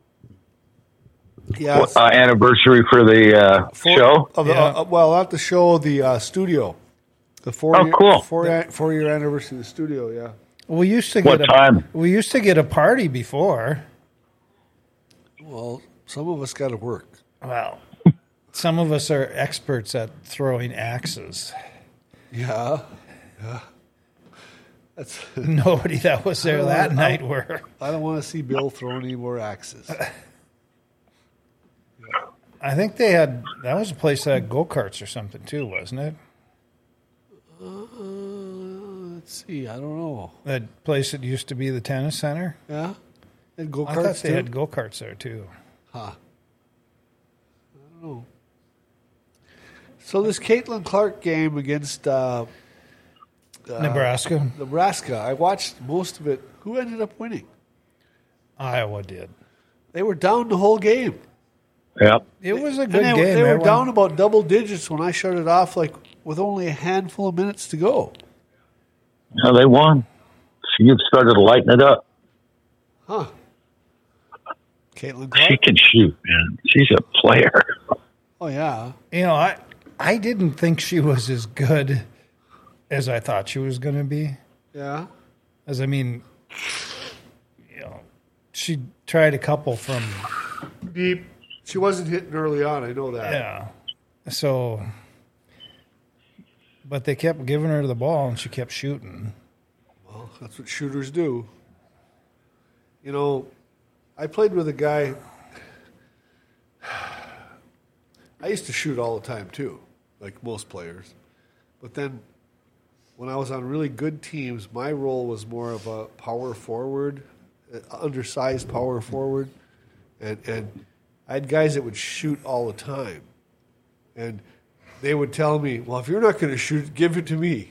Yeah. Anniversary for the show? Not the show, the studio. The 4-year anniversary of the studio, yeah. We used to get a party before. Well, some of us got to work. Well, some of us are experts at throwing axes. Yeah. That's nobody that was there that night were. I don't want to see Bill throw any more axes. I think that was a place that had go-karts or something too, wasn't it? Let's see. I don't know. That place that used to be the tennis center? Yeah. And go-karts I thought they had go-karts there too. Huh. I don't know. So this Caitlin Clark game against Nebraska, I watched most of it. Who ended up winning? Iowa did. They were down the whole game. Yep. It was a good game. They were down about double digits when I shut it off, with only a handful of minutes to go. Yeah, they won. She started to lighten it up. Huh. Caitlin Clark? She can shoot, man. She's a player. Oh, yeah. I didn't think she was as good as I thought she was going to be. Yeah. She tried a couple from deep. She wasn't hitting early on. I know that. Yeah. So, but they kept giving her the ball, and she kept shooting. Well, that's what shooters do. I played with a guy. I used to shoot all the time, too, like most players. But then when I was on really good teams, my role was more of a power forward, undersized power forward. And I had guys that would shoot all the time. And they would tell me, well, if you're not going to shoot, give it to me.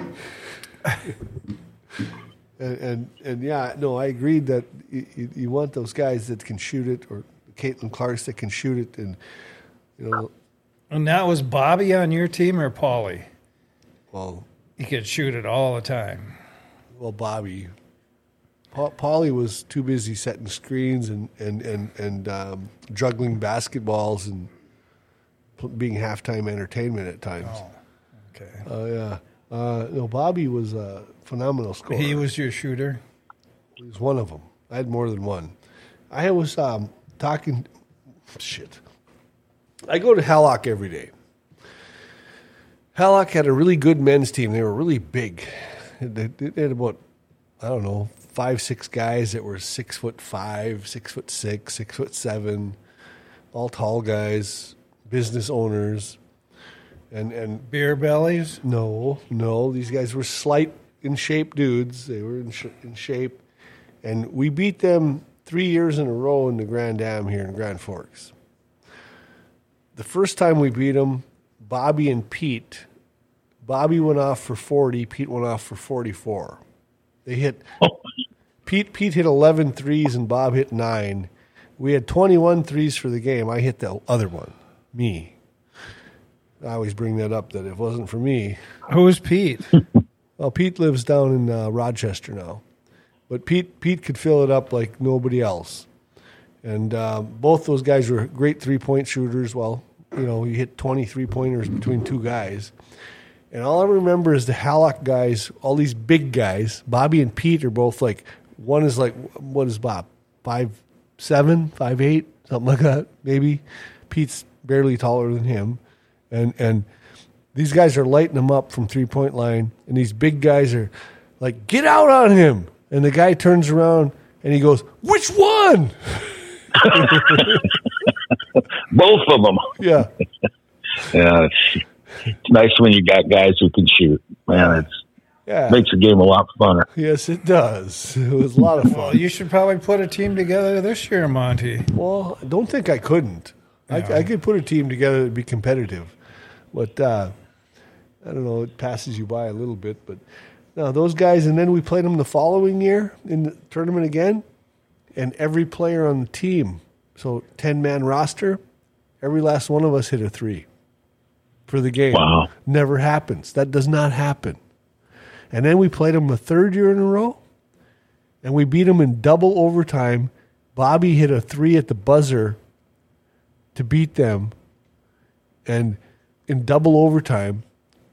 and I agreed that you want those guys that can shoot it, or Caitlin Clarks that can shoot it. And, And that was Bobby on your team or Paulie? Well, he could shoot it all the time. Well, Bobby. Paulie was too busy setting screens and juggling basketballs and being halftime entertainment at times. Oh, okay. Yeah. Bobby was a phenomenal scorer. He was your shooter? He was one of them. I had more than one. I was talking... Shit. I go to Hallock every day. Hallock had a really good men's team. They were really big. They had about, 5-6 guys that were 6'5", 6'6", 6'7", all tall guys, business owners, and beer bellies. No, these guys were slight in shape dudes. They were in shape, and we beat them 3 years in a row in the Grand Am here in Grand Forks. The first time we beat them, Bobby and Pete. Bobby went off for 40. Pete went off for 44. They hit. Pete hit 11 threes and Bob hit 9. We had 21 threes for the game. I hit the other one. Me. I always bring that up, that if it wasn't for me. Who is Pete? Well, Pete lives down in Rochester now. But Pete could fill it up like nobody else. And both those guys were great three-point shooters. Well, he hit 20 three-pointers between two guys. And all I remember is the Hallock guys, all these big guys. Bobby and Pete are both like one is like, what is Bob? 5'7", 5'8", something like that, maybe. Pete's barely taller than him. And these guys are lighting him up from three-point line, and these big guys are like, get out on him. And the guy turns around, and he goes, which one? Both of them. Yeah. Yeah, it's nice when you got guys who can shoot. Man, makes the game a lot funner. Yes, it does. It was a lot of fun. Well, you should probably put a team together this year, Monty. Well, I don't think I couldn't. I could put a team together to be competitive. But, I don't know, it passes you by a little bit. But, no, those guys, and then we played them the following year in the tournament again, and every player on the team, so 10-man roster, every last one of us hit a three for the game. Wow. Never happens. That does not happen. And then we played them the third year in a row, and we beat them in double overtime. Bobby hit a three at the buzzer to beat them, and in double overtime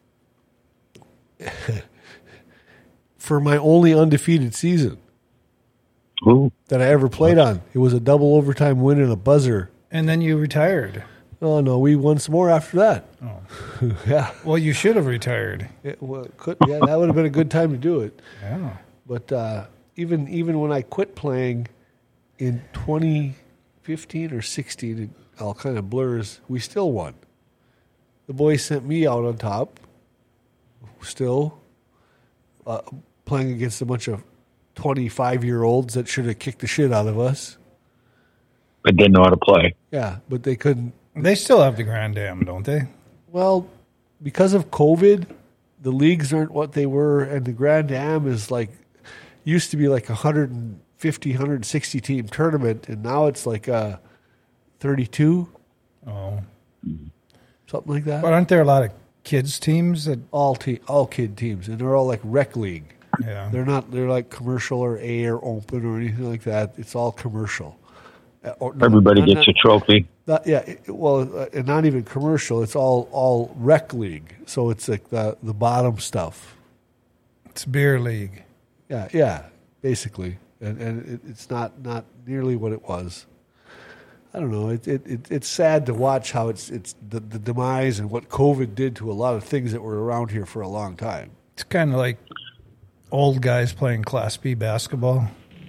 for my only undefeated season that I ever played on. It was a double overtime win and a buzzer. And then you retired. Oh, no, we won some more after that. Oh. Yeah. Well, you should have retired. That would have been a good time to do it. Yeah. But even when I quit playing in 2015 or 16, it all kind of blurs, we still won. The boys sent me out on top, still, playing against a bunch of 25-year-olds that should have kicked the shit out of us. But didn't know how to play. Yeah, but they couldn't. They still have the Grand Am, don't they? Well, because of COVID, the leagues aren't what they were, and the Grand Am is like, used to be like 150, 160 team tournament, and now it's like 32. Oh. Something like that. But aren't there a lot of kids teams that all kid teams, and they're all like rec league. Yeah. They're like commercial or A or open or anything like that. It's all commercial. Everybody gets a trophy. And not even commercial. It's all rec league. So it's like the bottom stuff. It's beer league. Yeah, basically, and it's not nearly what it was. I don't know. It's sad to watch how it's the demise and what COVID did to a lot of things that were around here for a long time. It's kind of like old guys playing Class B basketball.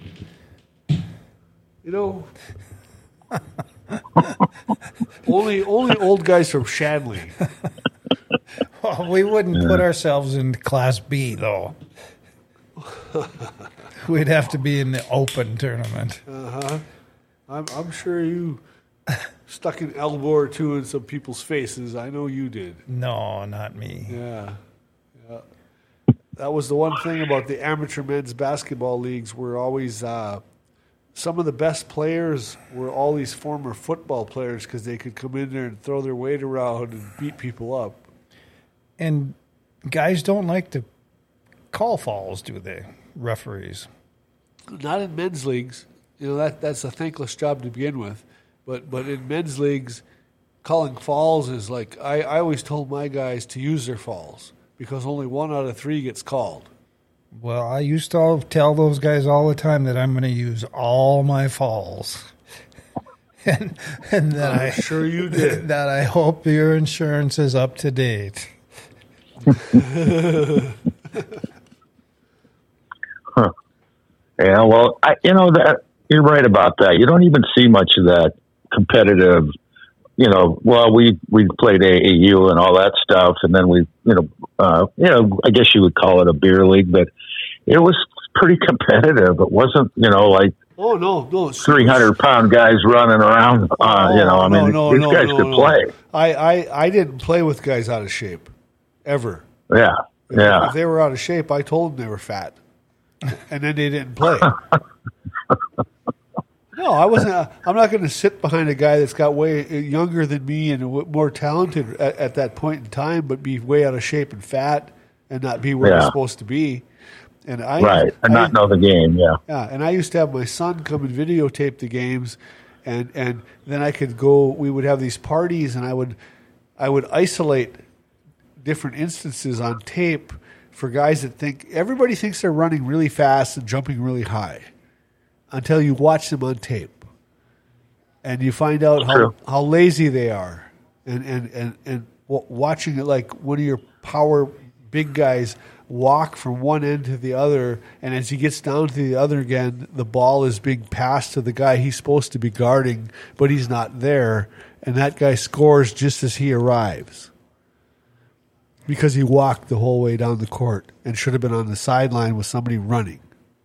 You know, only old guys from Shanley. Well, we wouldn't put ourselves in Class B, though. We'd have to be in the open tournament. Uh-huh. I'm sure you stuck an elbow or two in some people's faces. I know you did. No, not me. Yeah. That was the one thing about the amateur men's basketball leagues were always some of the best players were all these former football players because they could come in there and throw their weight around and beat people up. And guys don't like to call fouls, do they, referees? Not in men's leagues. You know, that's a thankless job to begin with. But in men's leagues, calling fouls is like, I always told my guys to use their fouls because only 1 out of 3 gets called. Well, I used to tell those guys all the time that I'm going to use all my fouls. and that I'm sure you did. That I hope your insurance is up to date. Huh. Yeah, well, that you're right about that. You don't even see much of that competitive. Well, we played AAU and all that stuff, and then we, I guess you would call it a beer league, but it was pretty competitive. It wasn't, like 300-pound guys running around. These guys could play. I didn't play with guys out of shape, ever. Yeah, yeah. If they were out of shape, I told them they were fat, and then they didn't play. No, I wasn't. I'm not going to sit behind a guy that's got way younger than me and more talented at that point in time, but be way out of shape and fat and not be where he's supposed to be. And not know the game. Yeah, yeah. And I used to have my son come and videotape the games, and then I could go. We would have these parties, and I would isolate different instances on tape for guys that everybody thinks they're running really fast and jumping really high. until you watch them on tape, and you find out True. how lazy they are, and watching it like one of your power big guys walk from one end to the other, and as he gets down to the other again, the ball is being passed to the guy he's supposed to be guarding, but he's not there, and that guy scores just as he arrives. Because he walked the whole way down the court and should have been on the sideline with somebody running.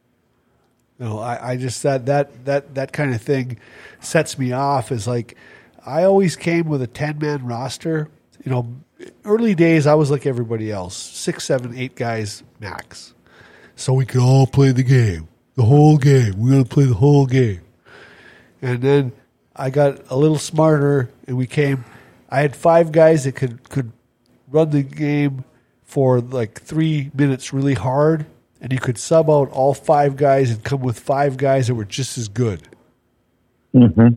I just that kind of thing sets me off. As like, I always came with a 10-man roster. Early days I was like everybody else, 6, 7, 8 guys max, so we could all play the game, the whole game. We're gonna play the whole game. And then I got a little smarter, and I had 5 guys that could run the game for like 3 minutes really hard, and you could sub out all 5 guys and come with 5 guys that were just as good. Mm-hmm.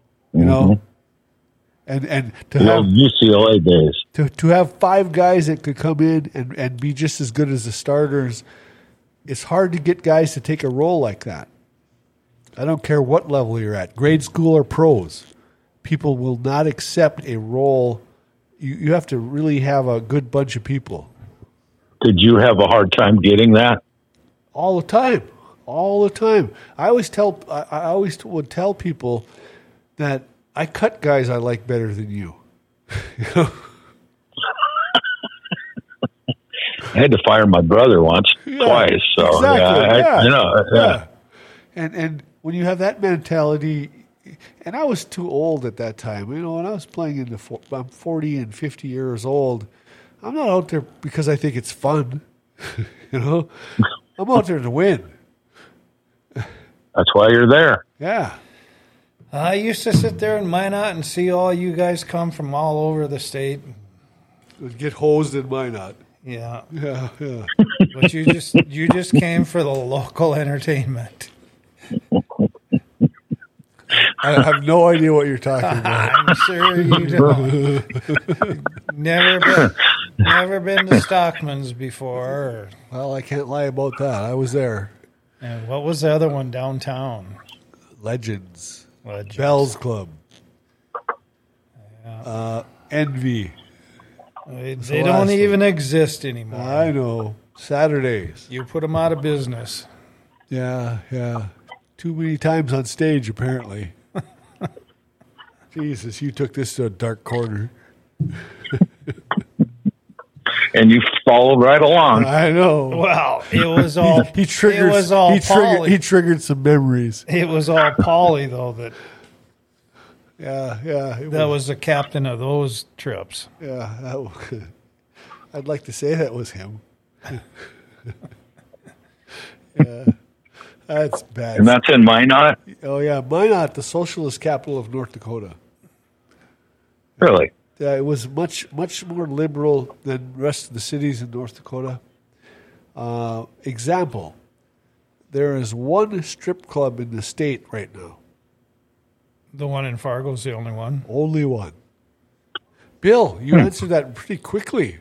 And to The have old UCLA days. to have 5 guys that could come in and be just as good as the starters, it's hard to get guys to take a role like that. I don't care what level you're at, grade school or pros. People will not accept a role. You have to really have a good bunch of people. Did you have a hard time getting that? All the time. I always would tell people that I cut guys I like better than you. I had to fire my brother once, twice. So exactly. Yeah. And when you have that mentality, and I was too old at that time. When I was playing I'm 40 and 50 years old. I'm not out there because I think it's fun. I'm out there to win. That's why you're there. Yeah. I used to sit there in Minot and see all you guys come from all over the state. Get hosed in Minot. Yeah. Yeah. But you just came for the local entertainment. I have no idea what you're talking about. I'm sure you don't. Never been to Stockman's before. Well, I can't lie about that. I was there. And what was the other one downtown? Legends. Bell's Club. Envy. They don't even exist anymore. I know. Saturdays. You put them out of business. Yeah. Too many times on stage, apparently. Jesus, you took this to a dark corner. And you followed right along. I know. Well, it was all he triggered. It was all Pauly. He triggered some memories. It was all Pauly though that. Yeah. That was the captain of those trips. Yeah, I'd like to say that was him. Yeah, that's bad. And that's in Minot? Oh, yeah, Minot, the socialist capital of North Dakota. Really? Yeah, it was much more liberal than the rest of the cities in North Dakota. Example, there is one strip club in the state right now. The one in Fargo's the only one. Only one. Bill, you answered that pretty quickly.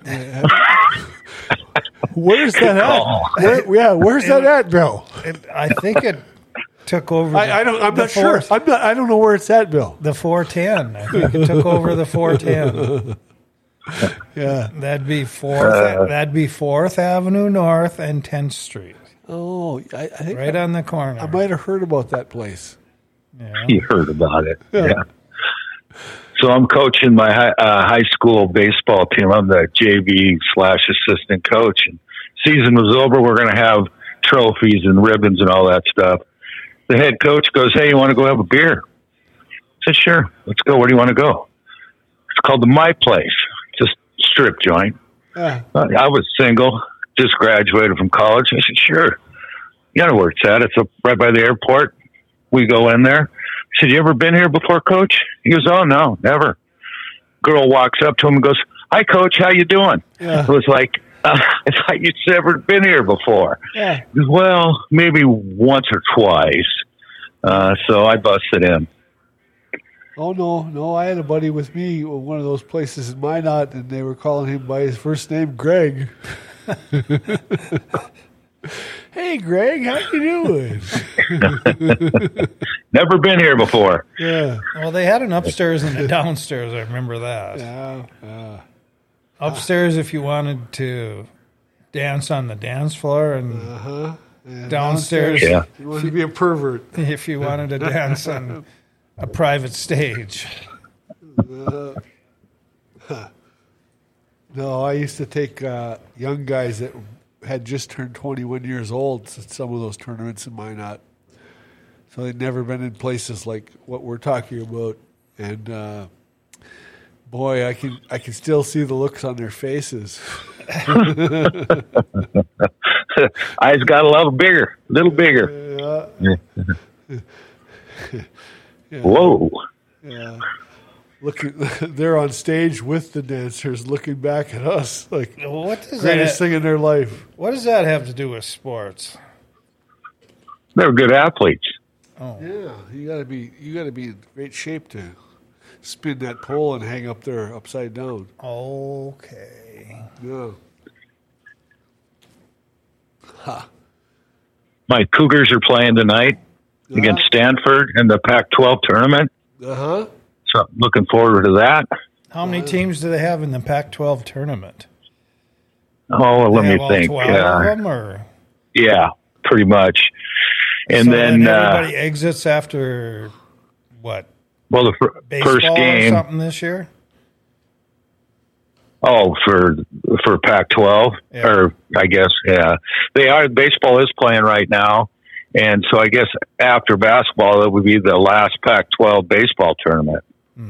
Where's that at? Where's that at, Bill? I think it took over. I'm not sure. I don't know where it's at, Bill. The 410. I think it took over the 410. Yeah, that'd be 4th Avenue North and 10th Street. Oh, I think right on the corner. I might have heard about that place. Yeah. You heard about it. Yeah. So I'm coaching my high school baseball team. I'm the JV/assistant coach. And season was over. We're going to have trophies and ribbons and all that stuff. The head coach goes, "Hey, you want to go have a beer?" I said, "Sure. Let's go. Where do you want to go?" It's called the My Place. It's a strip joint. Yeah. I was single, just graduated from college. I said, "Sure. You know where it's at. It's up right by the airport." We go in there. I said, "You ever been here before, Coach?" He goes, "Oh, no, never." Girl walks up to him and goes, "Hi, Coach, how you doing?" Yeah. It was like, I thought you'd never been here before. Yeah. He goes, "Well, maybe once or twice." So I busted in. Oh, no. I had a buddy with me at one of those places in Minot, and they were calling him by his first name, Greg. Hey, Greg, how you doing? Never been here before. Yeah. Well, they had an upstairs and a downstairs. I remember that. Yeah. Upstairs, if you wanted to dance on the dance floor, and downstairs, Yeah. You want to be a pervert. if you wanted to dance on a private stage. No, I used to take young guys that had just turned 21 years old to some of those tournaments in Minot. So they'd never been in places like what we're talking about. And boy, I can still see the looks on their faces. Eyes got a little bigger. Whoa. Yeah. They're on stage with the dancers looking back at us like What does greatest that? thing in their life. What does that have to do with sports? They were good athletes. Yeah, you gotta be in great shape to spin that pole and hang up there upside down. Okay. Yeah. My Cougars are playing tonight against Stanford in the Pac-12 tournament. Uh-huh. So I'm looking forward to that. How many teams do they have in the Pac-12 tournament? Oh, let They me have all think. 12 of them, or Yeah, pretty much. And so then, everybody exits after what? well, the Baseball first or game. something this year? Oh, for Pac-12, Yeah. or I guess, yeah, they are. Baseball is playing right now, and so I guess after basketball, it would be the last Pac-12 baseball tournament.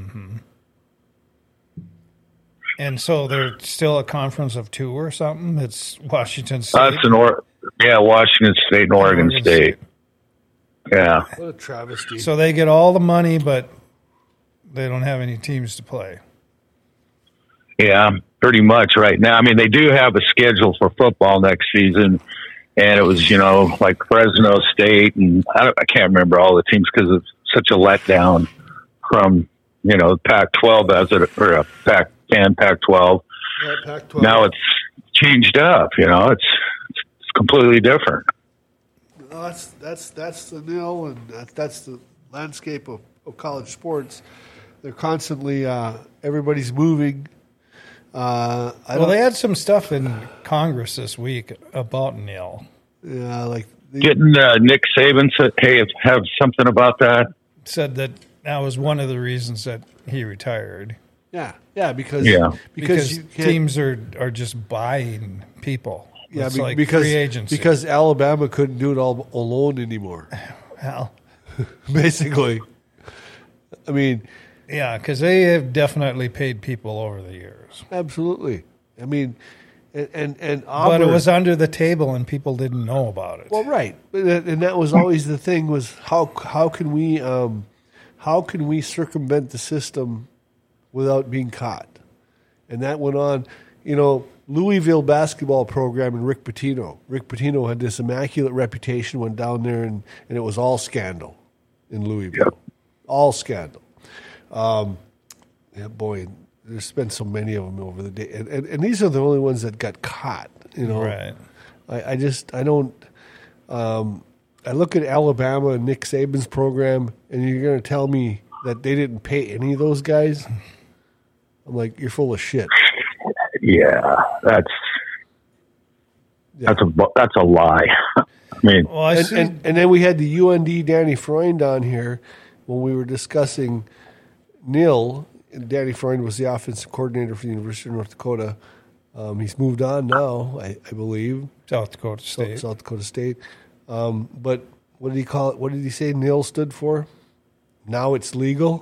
And so they're still a conference of two or something? It's Washington State. That's Washington State and Oregon State. Yeah, What a travesty. So they get all the money, but they don't have any teams to play. yeah, pretty much right now. I mean, they do have a schedule for football next season, and it was like Fresno State, and I can't remember all the teams because it's such a letdown from Pac-12 or Pac-10, Pac-12. Yeah, Pac-12. Now it's changed up. It's completely different. Well, that's the deal, and that's the landscape of college sports. They're constantly everybody's moving. They had some stuff in Congress this week about Neil. Yeah, like Getting Nick Saban said, "Hey, have something about that." Said that was one of the reasons that he retired. yeah, because Because you can't, teams are just buying people. yeah, It's like because free agency. because Alabama couldn't do it all alone anymore. Well, Basically, I mean, yeah, because they have definitely paid people over the years. absolutely. I mean, and Auburn, But it was under the table and people didn't know about it. well, right, and that was always the thing: was how can we circumvent the system without being caught? And that went on. Louisville basketball program and Rick Pitino. Rick Pitino had this immaculate reputation, went down there, and it was all scandal in Louisville. Yep. All scandal. Boy, there's been so many of them over the day. And these are the only ones that got caught, Right. I don't. I look at Alabama and Nick Saban's program, and you're going to tell me that they didn't pay any of those guys? I'm like, you're full of shit. Yeah, that's a lie. I mean, Well, I see. And then we had the UND Danny Freund on here when we were discussing Nil. Danny Freund was the offensive coordinator for the University of North Dakota. He's moved on now, I believe. South Dakota State. South Dakota State. But what did he call it? What did he say Nil stood for? Now it's legal.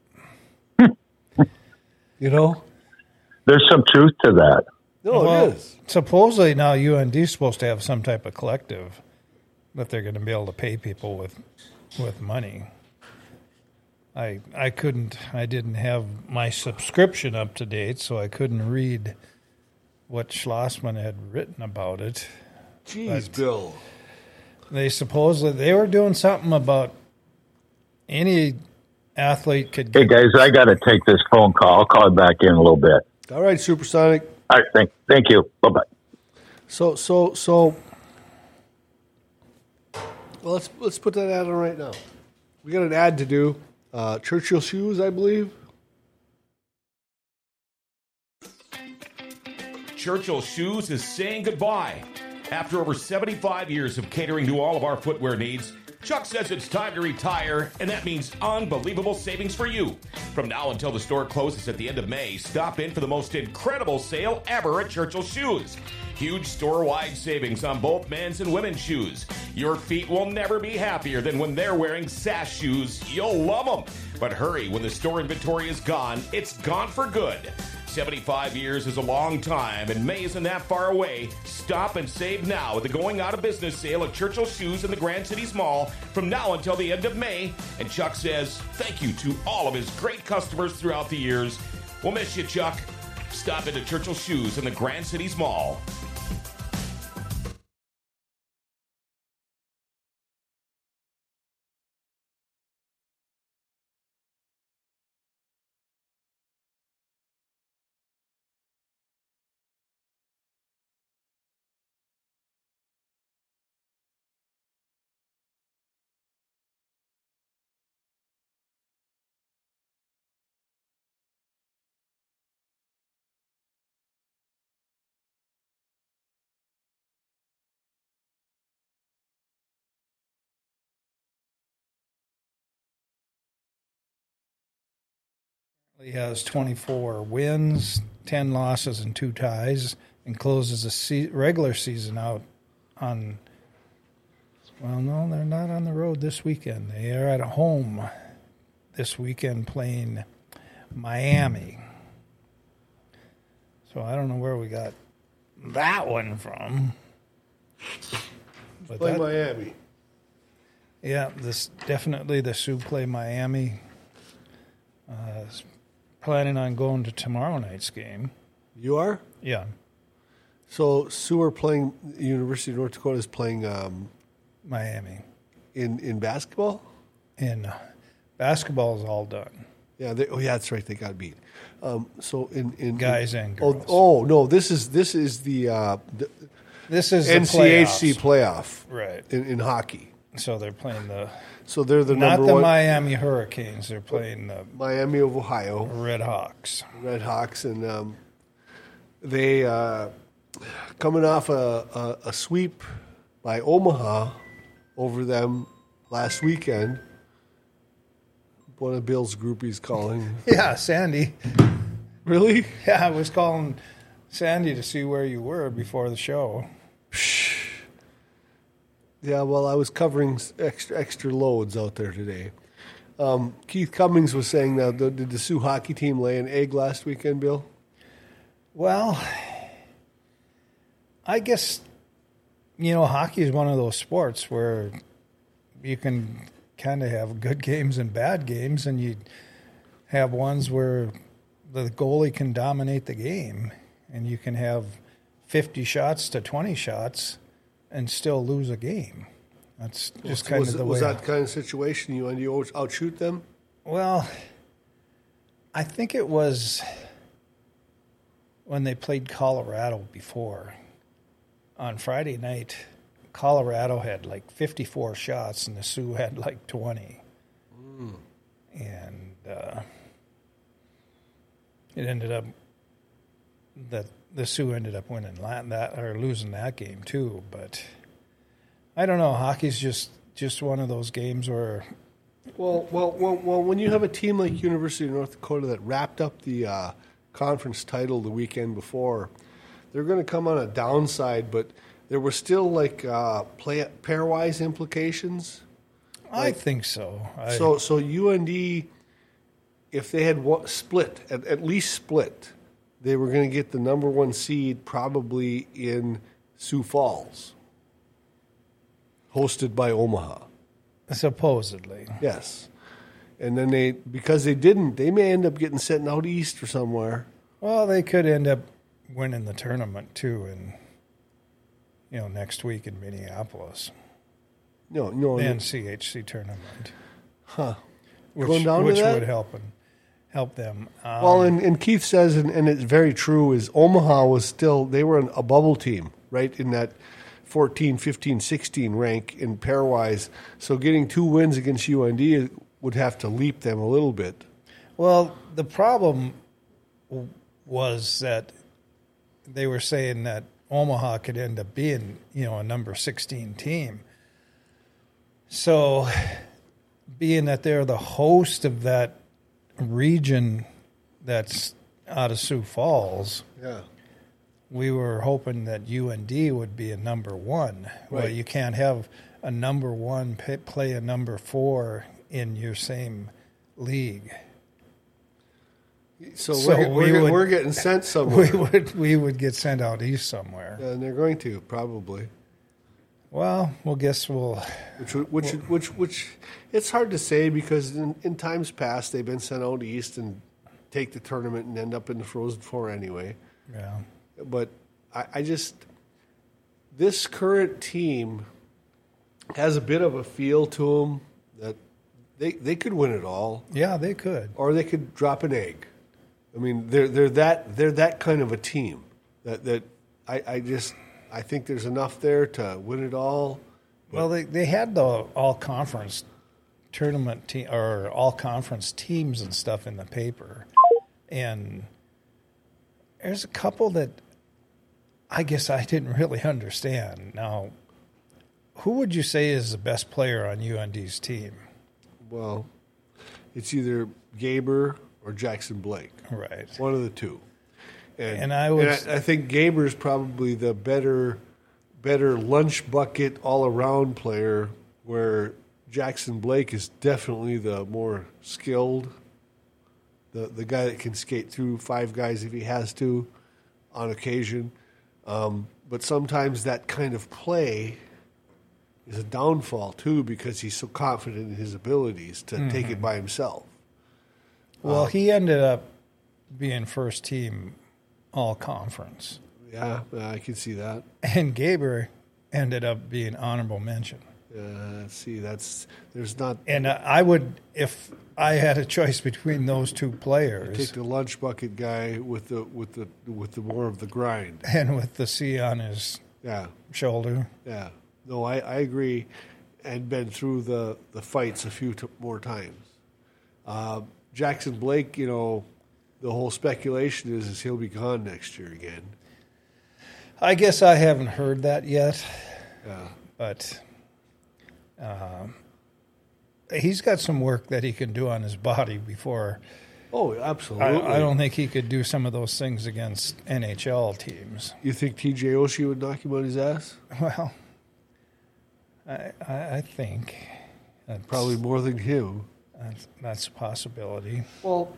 there's some truth to that. No, Well, it is. supposedly now UND is supposed to have some type of collective that they're going to be able to pay people with money. I didn't have my subscription up to date, so I couldn't read what Schlossman had written about it. Jeez, Bill. They were doing something about any athlete could Hey get. guys, I got to take this phone call. I'll call you back in a little bit. All right, Supersonic. All right, thank you. Bye bye. So Well, let's put that ad on right now. We got an ad to do. Churchill Shoes, I believe. Churchill Shoes is saying goodbye. After over 75 years of catering to all of our footwear needs, Chuck says it's time to retire, and that means unbelievable savings for you. From now until the store closes at the end of May, stop in for the most incredible sale ever at Churchill Shoes. Huge store-wide savings on both men's and women's shoes. Your feet will never be happier than when they're wearing Sash shoes. You'll love them. But hurry, when the store inventory is gone, it's gone for good. 75 years is a long time, and May isn't that far away. Stop and save now at the going out of business sale at Churchill Shoes in the Grand Cities Mall from now until the end of May. And Chuck says thank you to all of his great customers throughout the years. We'll miss you, Chuck. Stop into Churchill Shoes in the Grand Cities Mall. He has 24 wins, 10 losses, and 2 ties, and closes the regular season out on. Well, no, they're not on the road this weekend. They are at home this weekend playing Miami. So I don't know where we got that one from. But Play Miami. Yeah, this definitely the Sioux play Miami. Planning on going to tomorrow night's game. You are? Yeah. So Sioux are playing, University of North Dakota is playing Miami. in basketball? And basketball is all done. Yeah, that's right. They got beat. So in Guys and girls. Oh no, this is the This is the NCHC playoffs. playoff, Right. In hockey. So they're playing So they're the not number the one Miami Hurricanes. They're playing the Miami of Ohio Red Hawks. Red Hawks, and they coming off a sweep by Omaha over them last weekend. One of Bill's groupies calling. Yeah, Sandy. Really? Yeah, I was calling Sandy to see where you were before the show. Yeah, well, I was covering extra loads out there today. Keith Cummings was saying that did the Sioux hockey team lay an egg last weekend, Bill? Well, I guess, hockey is one of those sports where you can kind of have good games and bad games, and you have ones where the goalie can dominate the game, and you can have 50 shots to 20 shots and still lose a game. That's just kind of the way. Was that kind of situation you outshoot them? Well, I think it was when they played Colorado before. On Friday night, Colorado had like 54 shots and the Sioux had like 20. And it ended up that the Sioux ended up winning that or losing that game too. But I don't know. Hockey's just one of those games where. Well, when you have a team like University of North Dakota that wrapped up the conference title the weekend before, they're going to come on a downside, but there were still like pairwise implications. I think so. So UND, if they had at least split, they were going to get the number one seed probably in Sioux Falls, hosted by Omaha. Supposedly. Yes. And then because they didn't, they may end up getting sent out east or somewhere. Well, they could end up winning the tournament too, next week in Minneapolis. No, the NCHC tournament. Huh. Which to that? would help them. Well, and Keith says, and it's very true, is Omaha was still, they were a bubble team, right, in that 14, 15, 16 rank in pairwise. So getting 2 wins against UND would have to leap them a little bit. Well, the problem was that they were saying that Omaha could end up being, a number 16 team. So, being that they're the host of that region that's out of Sioux Falls, we were hoping that UND would be a number 1. Right. Well, you can't have a number 1 play a number 4 in your same league. So we're getting sent somewhere. We would get sent out east somewhere. And they're going to, probably. Well, guess we'll. Which it's hard to say because in times past they've been sent out east and take the tournament and end up in the Frozen Four anyway. Yeah. But I just this current team has a bit of a feel to them that they could win it all. Yeah, they could. Or they could drop an egg. I mean, they're that kind of a team that I think there's enough there to win it all. Well, they had the all-conference tournament team or all-conference teams and stuff in the paper, and there's a couple that I guess I didn't really understand. Now, who would you say is the best player on UND's team? Well, it's either Gaber or Jackson Blake. Right. One of the two. And I think Gaber's probably the better lunch bucket all-around player, where Jackson Blake is definitely the more skilled, the guy that can skate through 5 guys if he has to on occasion. But sometimes that kind of play is a downfall, too, because he's so confident in his abilities to take it by himself. Well, he ended up being first team all-conference. Yeah, I can see that. And Gaber ended up being honorable mention. There's not. And I would, if I had a choice between those two players, take the lunch bucket guy with the more of the grind and with the C on his shoulder. Yeah, no, I agree, and been through the fights a few more times. Jackson Blake, the whole speculation is he'll be gone next year again. I guess I haven't heard that yet. Yeah. But he's got some work that he can do on his body before. Oh, absolutely. I don't think he could do some of those things against NHL teams. You think TJ Oshie would knock him on his ass? Well, I think. Probably more than him. That's a possibility. Well,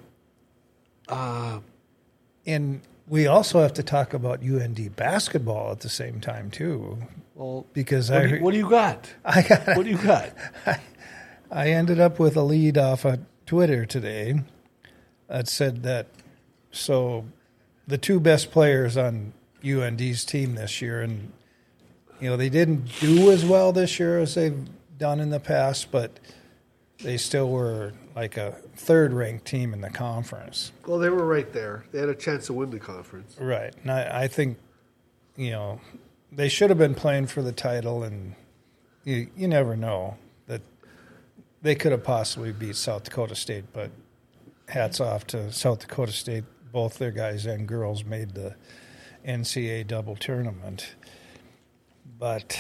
and we also have to talk about UND basketball at the same time too. Well, because what do you got? What do you got? I ended up with a lead off of Twitter today that said that the 2 best players on UND's team this year, and they didn't do as well this year as they've done in the past, but they still were like a 3rd-ranked team in the conference. Well, they were right there. They had a chance to win the conference. Right. And I think, they should have been playing for the title, and you never know that they could have possibly beat South Dakota State, but hats off to South Dakota State. Both their guys and girls made the NCAA double tournament. But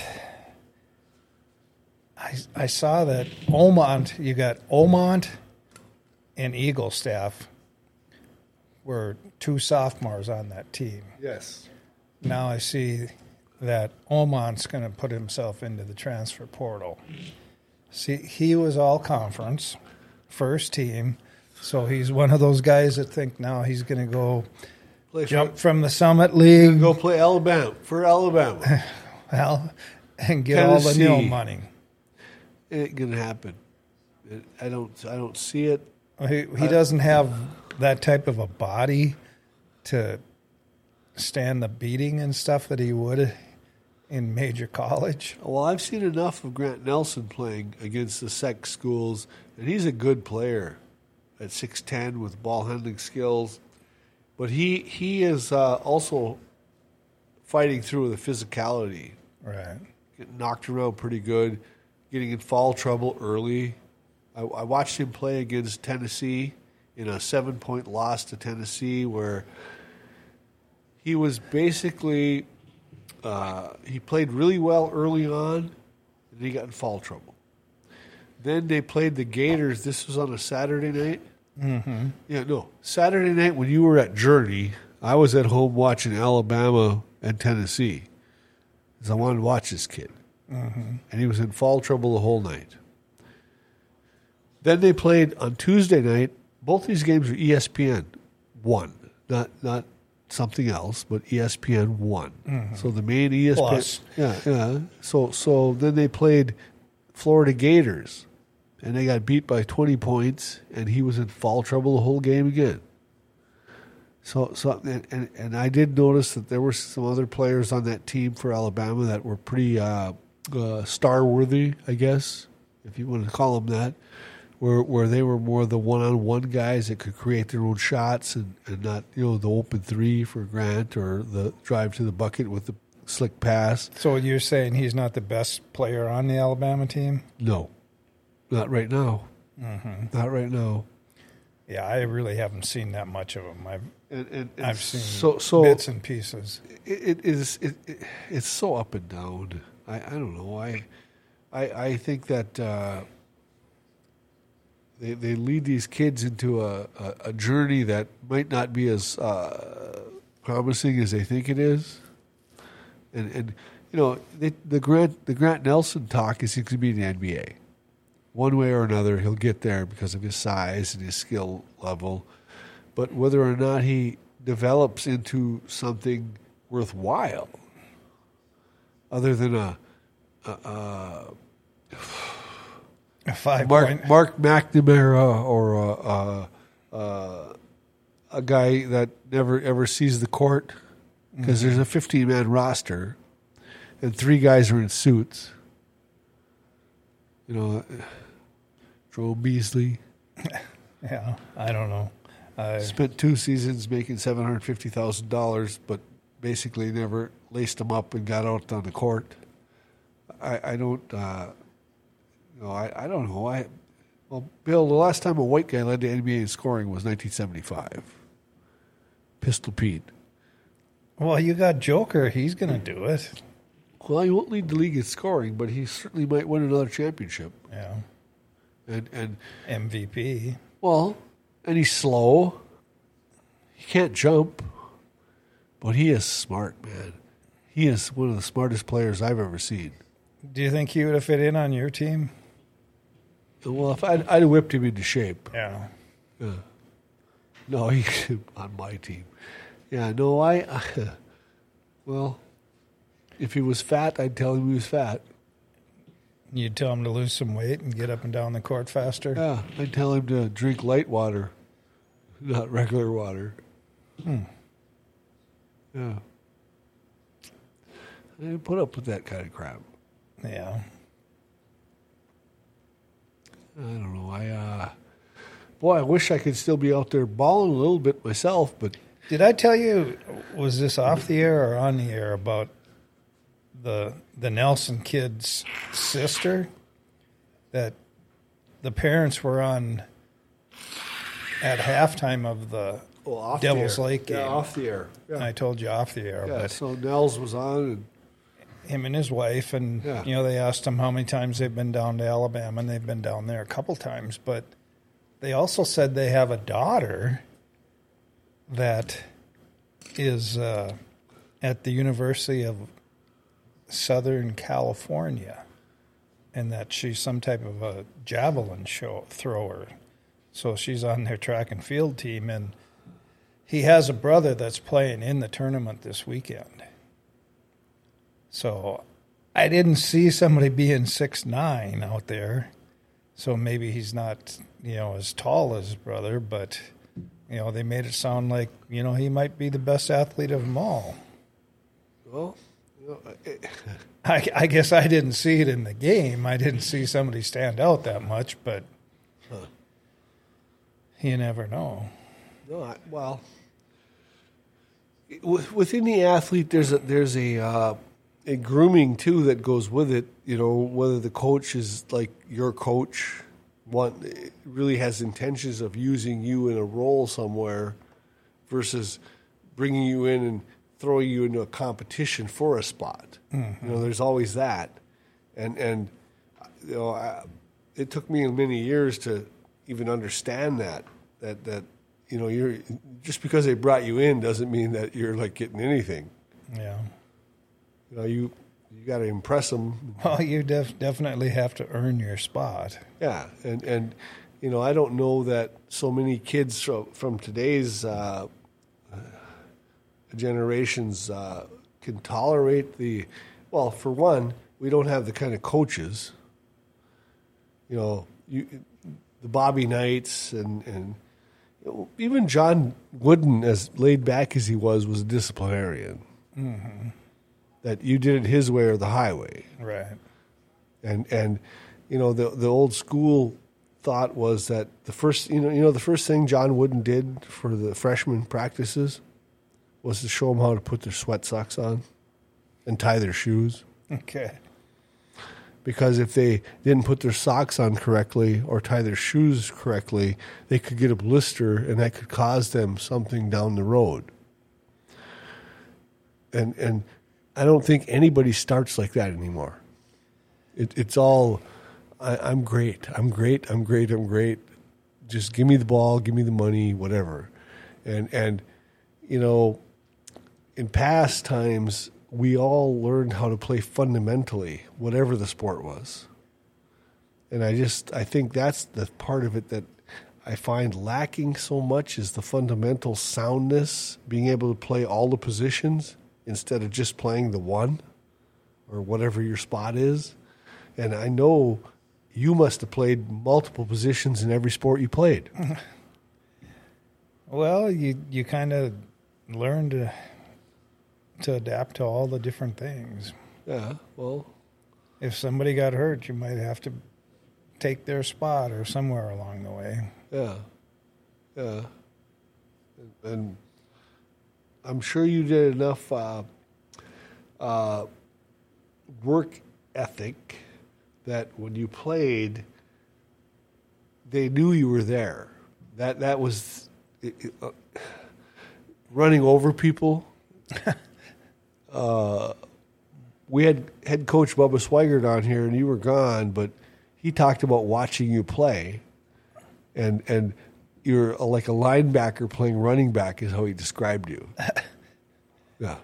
I saw that you got Omont and Eaglestaff were 2 sophomores on that team. Yes. Now I see that Omont's going to put himself into the transfer portal. See, he was all conference, first team, so he's one of those guys that think now he's going to go jump from the Summit League. Go play Alabama. Well, and get all the nil money. It ain't going to happen. I don't see it. He doesn't have that type of a body to stand the beating and stuff that he would in major college. Well, I've seen enough of Grant Nelson playing against the SEC schools, and he's a good player at 6'10" with ball handling skills. But he is also fighting through the physicality. Right. getting knocked around pretty good, getting in foul trouble early. I watched him play against Tennessee in a 7-point loss to Tennessee where he was basically he played really well early on, and he got in foul trouble. Then they played the Gators. This was on a Saturday night. Mm-hmm. Yeah, no. Saturday night when you were at Journey, I was at home watching Alabama and Tennessee because I wanted to watch this kid. Mm-hmm. And he was in foul trouble the whole night. Then they played on Tuesday night. Both these games were ESPN 1, not something else, but ESPN 1. Mm-hmm. So the main ESPN. Plus. Yeah. So then they played Florida Gators. And they got beat by 20 points, and he was in foul trouble the whole game again. And I did notice that there were some other players on that team for Alabama that were pretty star-worthy, I guess, if you want to call them that, where they were more the one-on-one guys that could create their own shots and not, the open three for Grant or the drive to the bucket with the slick pass. So you're saying he's not the best player on the Alabama team? No. Not right now. Mm-hmm. Not right now. Yeah, I really haven't seen that much of him. I've seen so bits and pieces. It's so up and down. I don't know. I think that they lead these kids into a journey that might not be as promising as they think it is. And the Grant Nelson talk is he could be in the NBA. One way or another, he'll get there because of his size and his skill level. But whether or not he develops into something worthwhile, other than a 5-point Mark McNamara or a guy that never ever sees the court, because there's a 15-man roster, and 3 guys are in suits. Joe Beasley. Yeah, I don't know. Spent 2 seasons making $750,000, but basically never laced them up and got out on the court. I don't. I don't know. Well, Bill, the last time a white guy led the NBA in scoring was 1975. Pistol Pete. Well, you got Joker. He's going to do it. Well, he won't lead the league in scoring, but he certainly might win another championship. Yeah. And MVP. Well, and he's slow. He can't jump, but he is smart, man. He is one of the smartest players I've ever seen. Do you think he would have fit in on your team? Well, if I'd have whipped him into shape. Yeah. No, he on my team. Yeah, no, well, if he was fat, I'd tell him he was fat. You'd tell him to lose some weight and get up and down the court faster? Yeah, I'd tell him to drink light water, not regular water. Yeah. I didn't put up with that kind of crap. Yeah. I don't know. I wish I could still be out there balling a little bit myself, but... Did I tell you, was this off the air or on the air, about the Nelson kid's sister? That the parents were on at halftime of the Devil's Lake game. Yeah, off the air. Yeah. I told you off the air. Yeah, but so Nels was on. And him and his wife, and they asked him how many times they've been down to Alabama, and they've been down there a couple times. But they also said they have a daughter that is at the University of Southern California, and that she's some type of a javelin thrower. So she's on their track and field team, and he has a brother that's playing in the tournament this weekend. So I didn't see somebody being 6'9" out there. So maybe he's not, as tall as his brother, but, they made it sound like, he might be the best athlete of them all. Well, I guess I didn't see it in the game. I didn't see somebody stand out that much, but you never know. No, well, within the athlete, there's a a grooming too that goes with it. You know, whether the coach is like your coach, really has intentions of using you in a role somewhere, versus bringing you in and throwing you into a competition for a spot. Mm-hmm. You know, there's always that, and you know, it took me many years to even understand that you know, you're just because they brought you in doesn't mean that you're like getting anything. Yeah. You know, you got to impress them. Well, you definitely have to earn your spot. Yeah, and you know, I don't know that so many kids from today's generations can tolerate the. Well, for one, we don't have the kind of coaches. You know, the Bobby Knights and even John Wooden, as laid back as he was a disciplinarian. Mm-hmm. That you did it his way or the highway, right? And you know, the old school thought was that the first thing John Wooden did for the freshman practices was to show them how to put their sweat socks on and tie their shoes. Okay. Because if they didn't put their socks on correctly or tie their shoes correctly, they could get a blister, and that could cause them something down the road. And I don't think anybody starts like that anymore. It's all, I'm great. Just give me the ball, give me the money, whatever. And you know, in past times, we all learned how to play fundamentally, whatever the sport was. And I think that's the part of it that I find lacking so much, is the fundamental soundness, being able to play all the positions instead of just playing the one or whatever your spot is. And I know you must have played multiple positions in every sport you played. Well, you kind of learn to adapt to all the different things. Yeah, well, if somebody got hurt, you might have to take their spot or somewhere along the way. Yeah. And I'm sure you did enough work ethic that when you played, they knew you were there. That was running over people. We had head coach Bubba Swigert on here, and you were gone, but he talked about watching you play, and you're like a linebacker playing running back is how he described you. Yeah.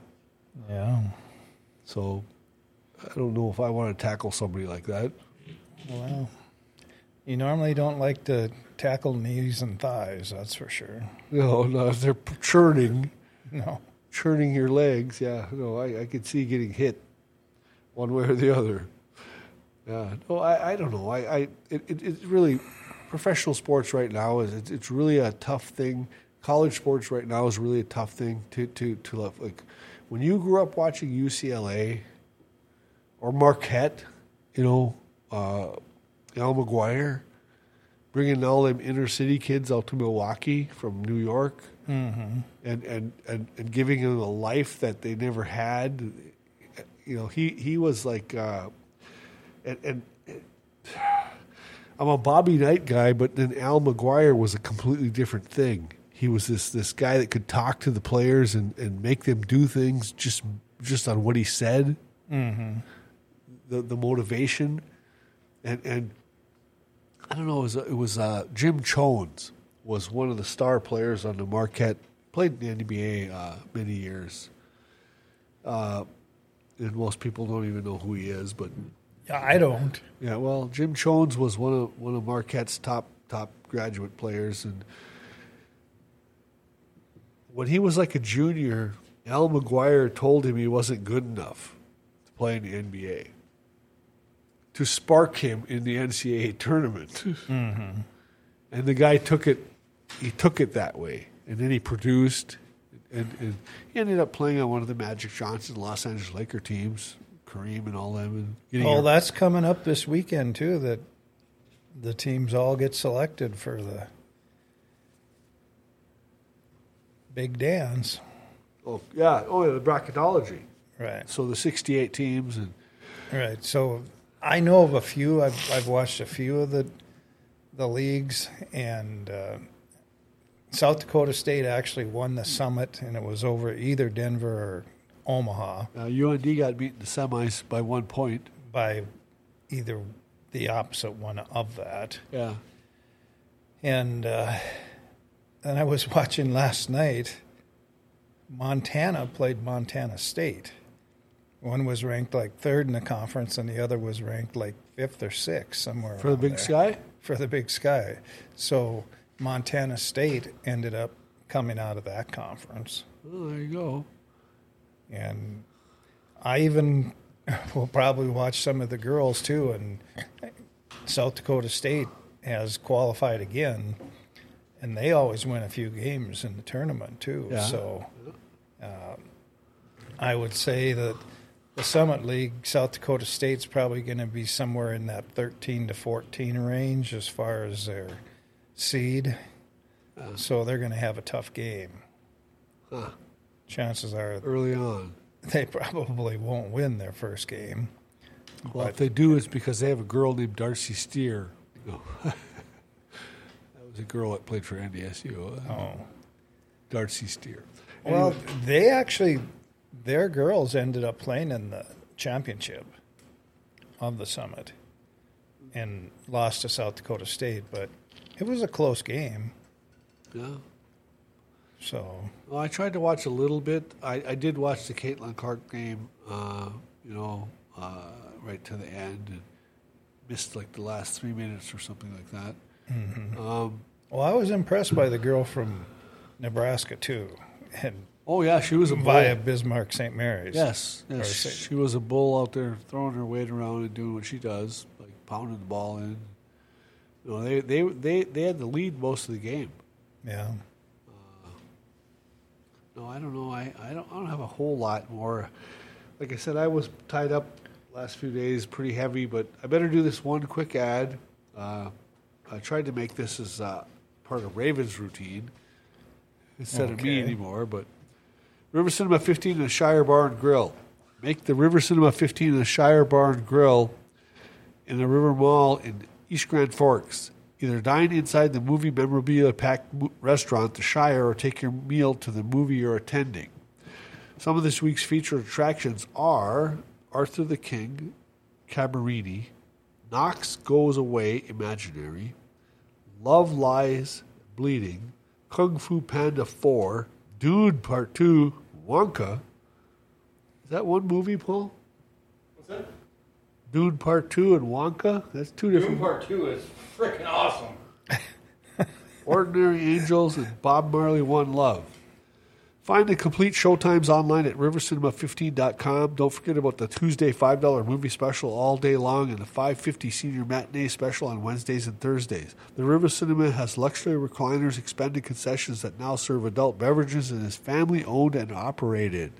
So I don't know if I want to tackle somebody like that. Well, you normally don't like to tackle knees and thighs, that's for sure. No, if they're churning. No. Churning your legs, yeah. No, I could see getting hit one way or the other. Yeah. No, I don't know. It's really, professional sports right now it's really a tough thing. College sports right now is really a tough thing to love. Like when you grew up watching UCLA or Marquette, you know, Al McGuire, bringing all them inner city kids out to Milwaukee from New York, mm-hmm. and giving them a life that they never had. You know, he was like, and I'm a Bobby Knight guy, but then Al McGuire was a completely different thing. He was this guy that could talk to the players and make them do things just on what he said. Mm-hmm. The motivation, and I don't know. It was Jim Chones was one of the star players on the Marquette. Played in the NBA many years, and most people don't even know who he is. But I don't. Yeah, well, Jim Chones was one of Marquette's top graduate players, and when he was like a junior, Al McGuire told him he wasn't good enough to play in the NBA, to spark him in the NCAA tournament. Mm-hmm. And the guy took it that way. And then he produced, and he ended up playing on one of the Magic Johnson Los Angeles Laker teams, Kareem and all them. And that's coming up this weekend, too, that the teams all get selected for the big dance. Oh, yeah. Oh, yeah, the bracketology. Right. So the 68 teams and Right. So I know of a few. I've watched a few of the leagues, and South Dakota State actually won the Summit, and it was over either Denver or Omaha UND got beat in the semis by 1 point. by either the opposite one of that. Yeah. And then I was watching last night. Montana played Montana State. One was ranked like third in the conference, and the other was ranked like fifth or sixth, somewhere For the around Big there. Sky? For the Big Sky. So Montana State ended up coming out of that conference. Oh, there you go. And I even will probably watch some of the girls too. And South Dakota State has qualified again, and they always win a few games in the tournament too. Yeah. So I would say that the Summit League, South Dakota State's probably going to be somewhere in that 13 to 14 range as far as their seed. So they're going to have a tough game. Chances are Early on. they probably won't win their first game. Well, if they do, it's because they have a girl named Darcy Steer. No. That was a girl that played for NDSU. Oh. Darcy Steer. Well, they actually, their girls ended up playing in the championship of the Summit and lost to South Dakota State, but it was a close game. Yeah. So, Well, I tried to watch a little bit. I did watch the Caitlin Clark game, right to the end, and missed like the last 3 minutes or something like that. well, I was impressed by the girl from Nebraska too, and Oh yeah, she was a bull. via Bismarck St. Mary's. Yes, Or yes, Sa- she was a bull out there throwing her weight around and doing what she does, like pounding the ball in. You know, they had the lead most of the game. Yeah. No, I don't know. I don't have a whole lot more. Like I said, I was tied up last few days, pretty heavy. But I better do this one quick ad. I tried to make this as part of Raven's routine instead of me Okay. anymore. But River Cinema 15 and the Shire Bar and Grill. Make the River Cinema 15 and the Shire Bar and Grill in the River Mall in East Grand Forks. Either dine inside the movie memorabilia packed restaurant, the Shire, or take your meal to the movie you're attending. Some of this week's featured attractions are Arthur the King, Cabarini, Knox Goes Away, Imaginary, Love Lies Bleeding, Kung Fu Panda 4, Dune Part 2, Wonka. Is that one movie, Paul? What's that? Dune Part 2 and Wonka? That's two different. Doom Part 2 is freaking awesome. Ordinary Angels and Bob Marley One Love. Find the complete showtimes online at rivercinema15.com. Don't forget about the Tuesday $5 movie special all day long and the $5.50 senior matinee special on Wednesdays and Thursdays. The River Cinema has luxury recliners, expanded concessions that now serve adult beverages, and is family owned and operated.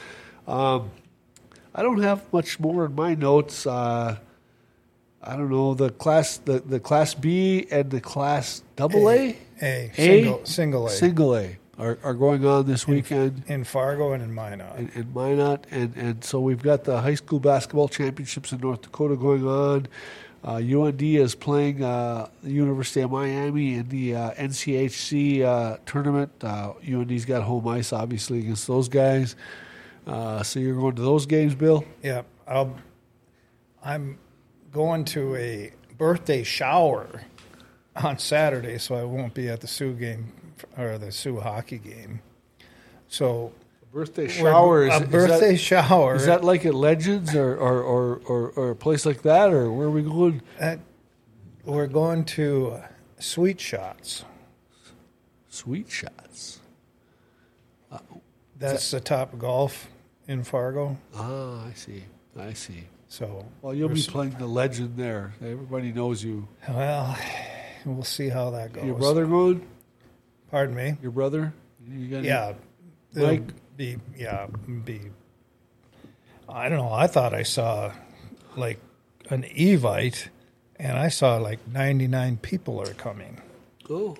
I don't have much more in my notes. I don't know, the class B and the class AA? Single A. Single A are going on this weekend In Fargo and in Minot. in Minot. And so we've got the high school basketball championships in North Dakota going on. UND is playing the University of Miami in the NCHC tournament. UND's got home ice, obviously, against those guys. So you're going to those games, Bill? Yeah, I'm going to a birthday shower on Saturday, so I won't be at the Sioux game or the Sioux hockey game. So Birthday shower a birthday shower. Is that like at Legends or a place like that, or where are we going? We're going to Sweet Shots. Sweet Shots. That's the Top Golf in Fargo. Ah, I see. So Well, you'll be playing the Legend there. Everybody knows you. well, we'll see how that goes. Your brother going? Pardon me. Your brother? You got Yeah. Mike? Be. I don't know. I thought I saw like an Evite, and I saw like 99 people are coming. Oh.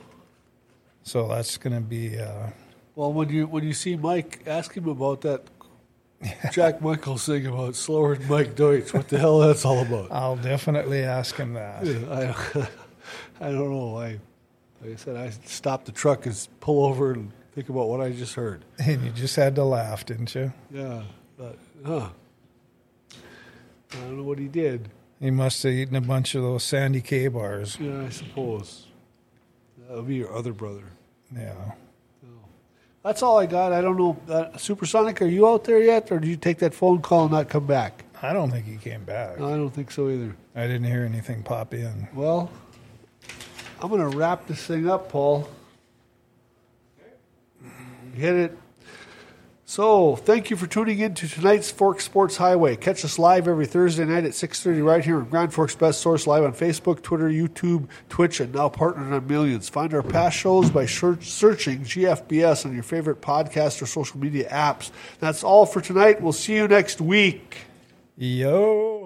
So that's going to be. Well, when you see Mike, ask him about that Jack Michael sing about slower than Mike Deutsch. What the hell that's all about? I'll definitely ask him that. I don't know. Like I said, I stopped the truck and pull over and think about what I just heard. And you just had to laugh, didn't you? Yeah, but I don't know what he did. He must have eaten a bunch of those Sandy K bars. Yeah, I suppose that would be your other brother. Yeah. That's all I got. I don't know. Supersonic, are you out there yet, or did you take that phone call and not come back? I don't think he came back. No, I don't think so either. I didn't hear anything pop in. Well, I'm going to wrap this thing up, Paul. Hit it. So, thank you for tuning in to tonight's Forks Sports Highway. Catch us live every Thursday night at 6:30 right here on Grand Forks Best Source, live on Facebook, Twitter, YouTube, Twitch, and now partnered on Millions. Find our past shows by searching GFBS on your favorite podcast or social media apps. That's all for tonight. We'll see you next week. Yo.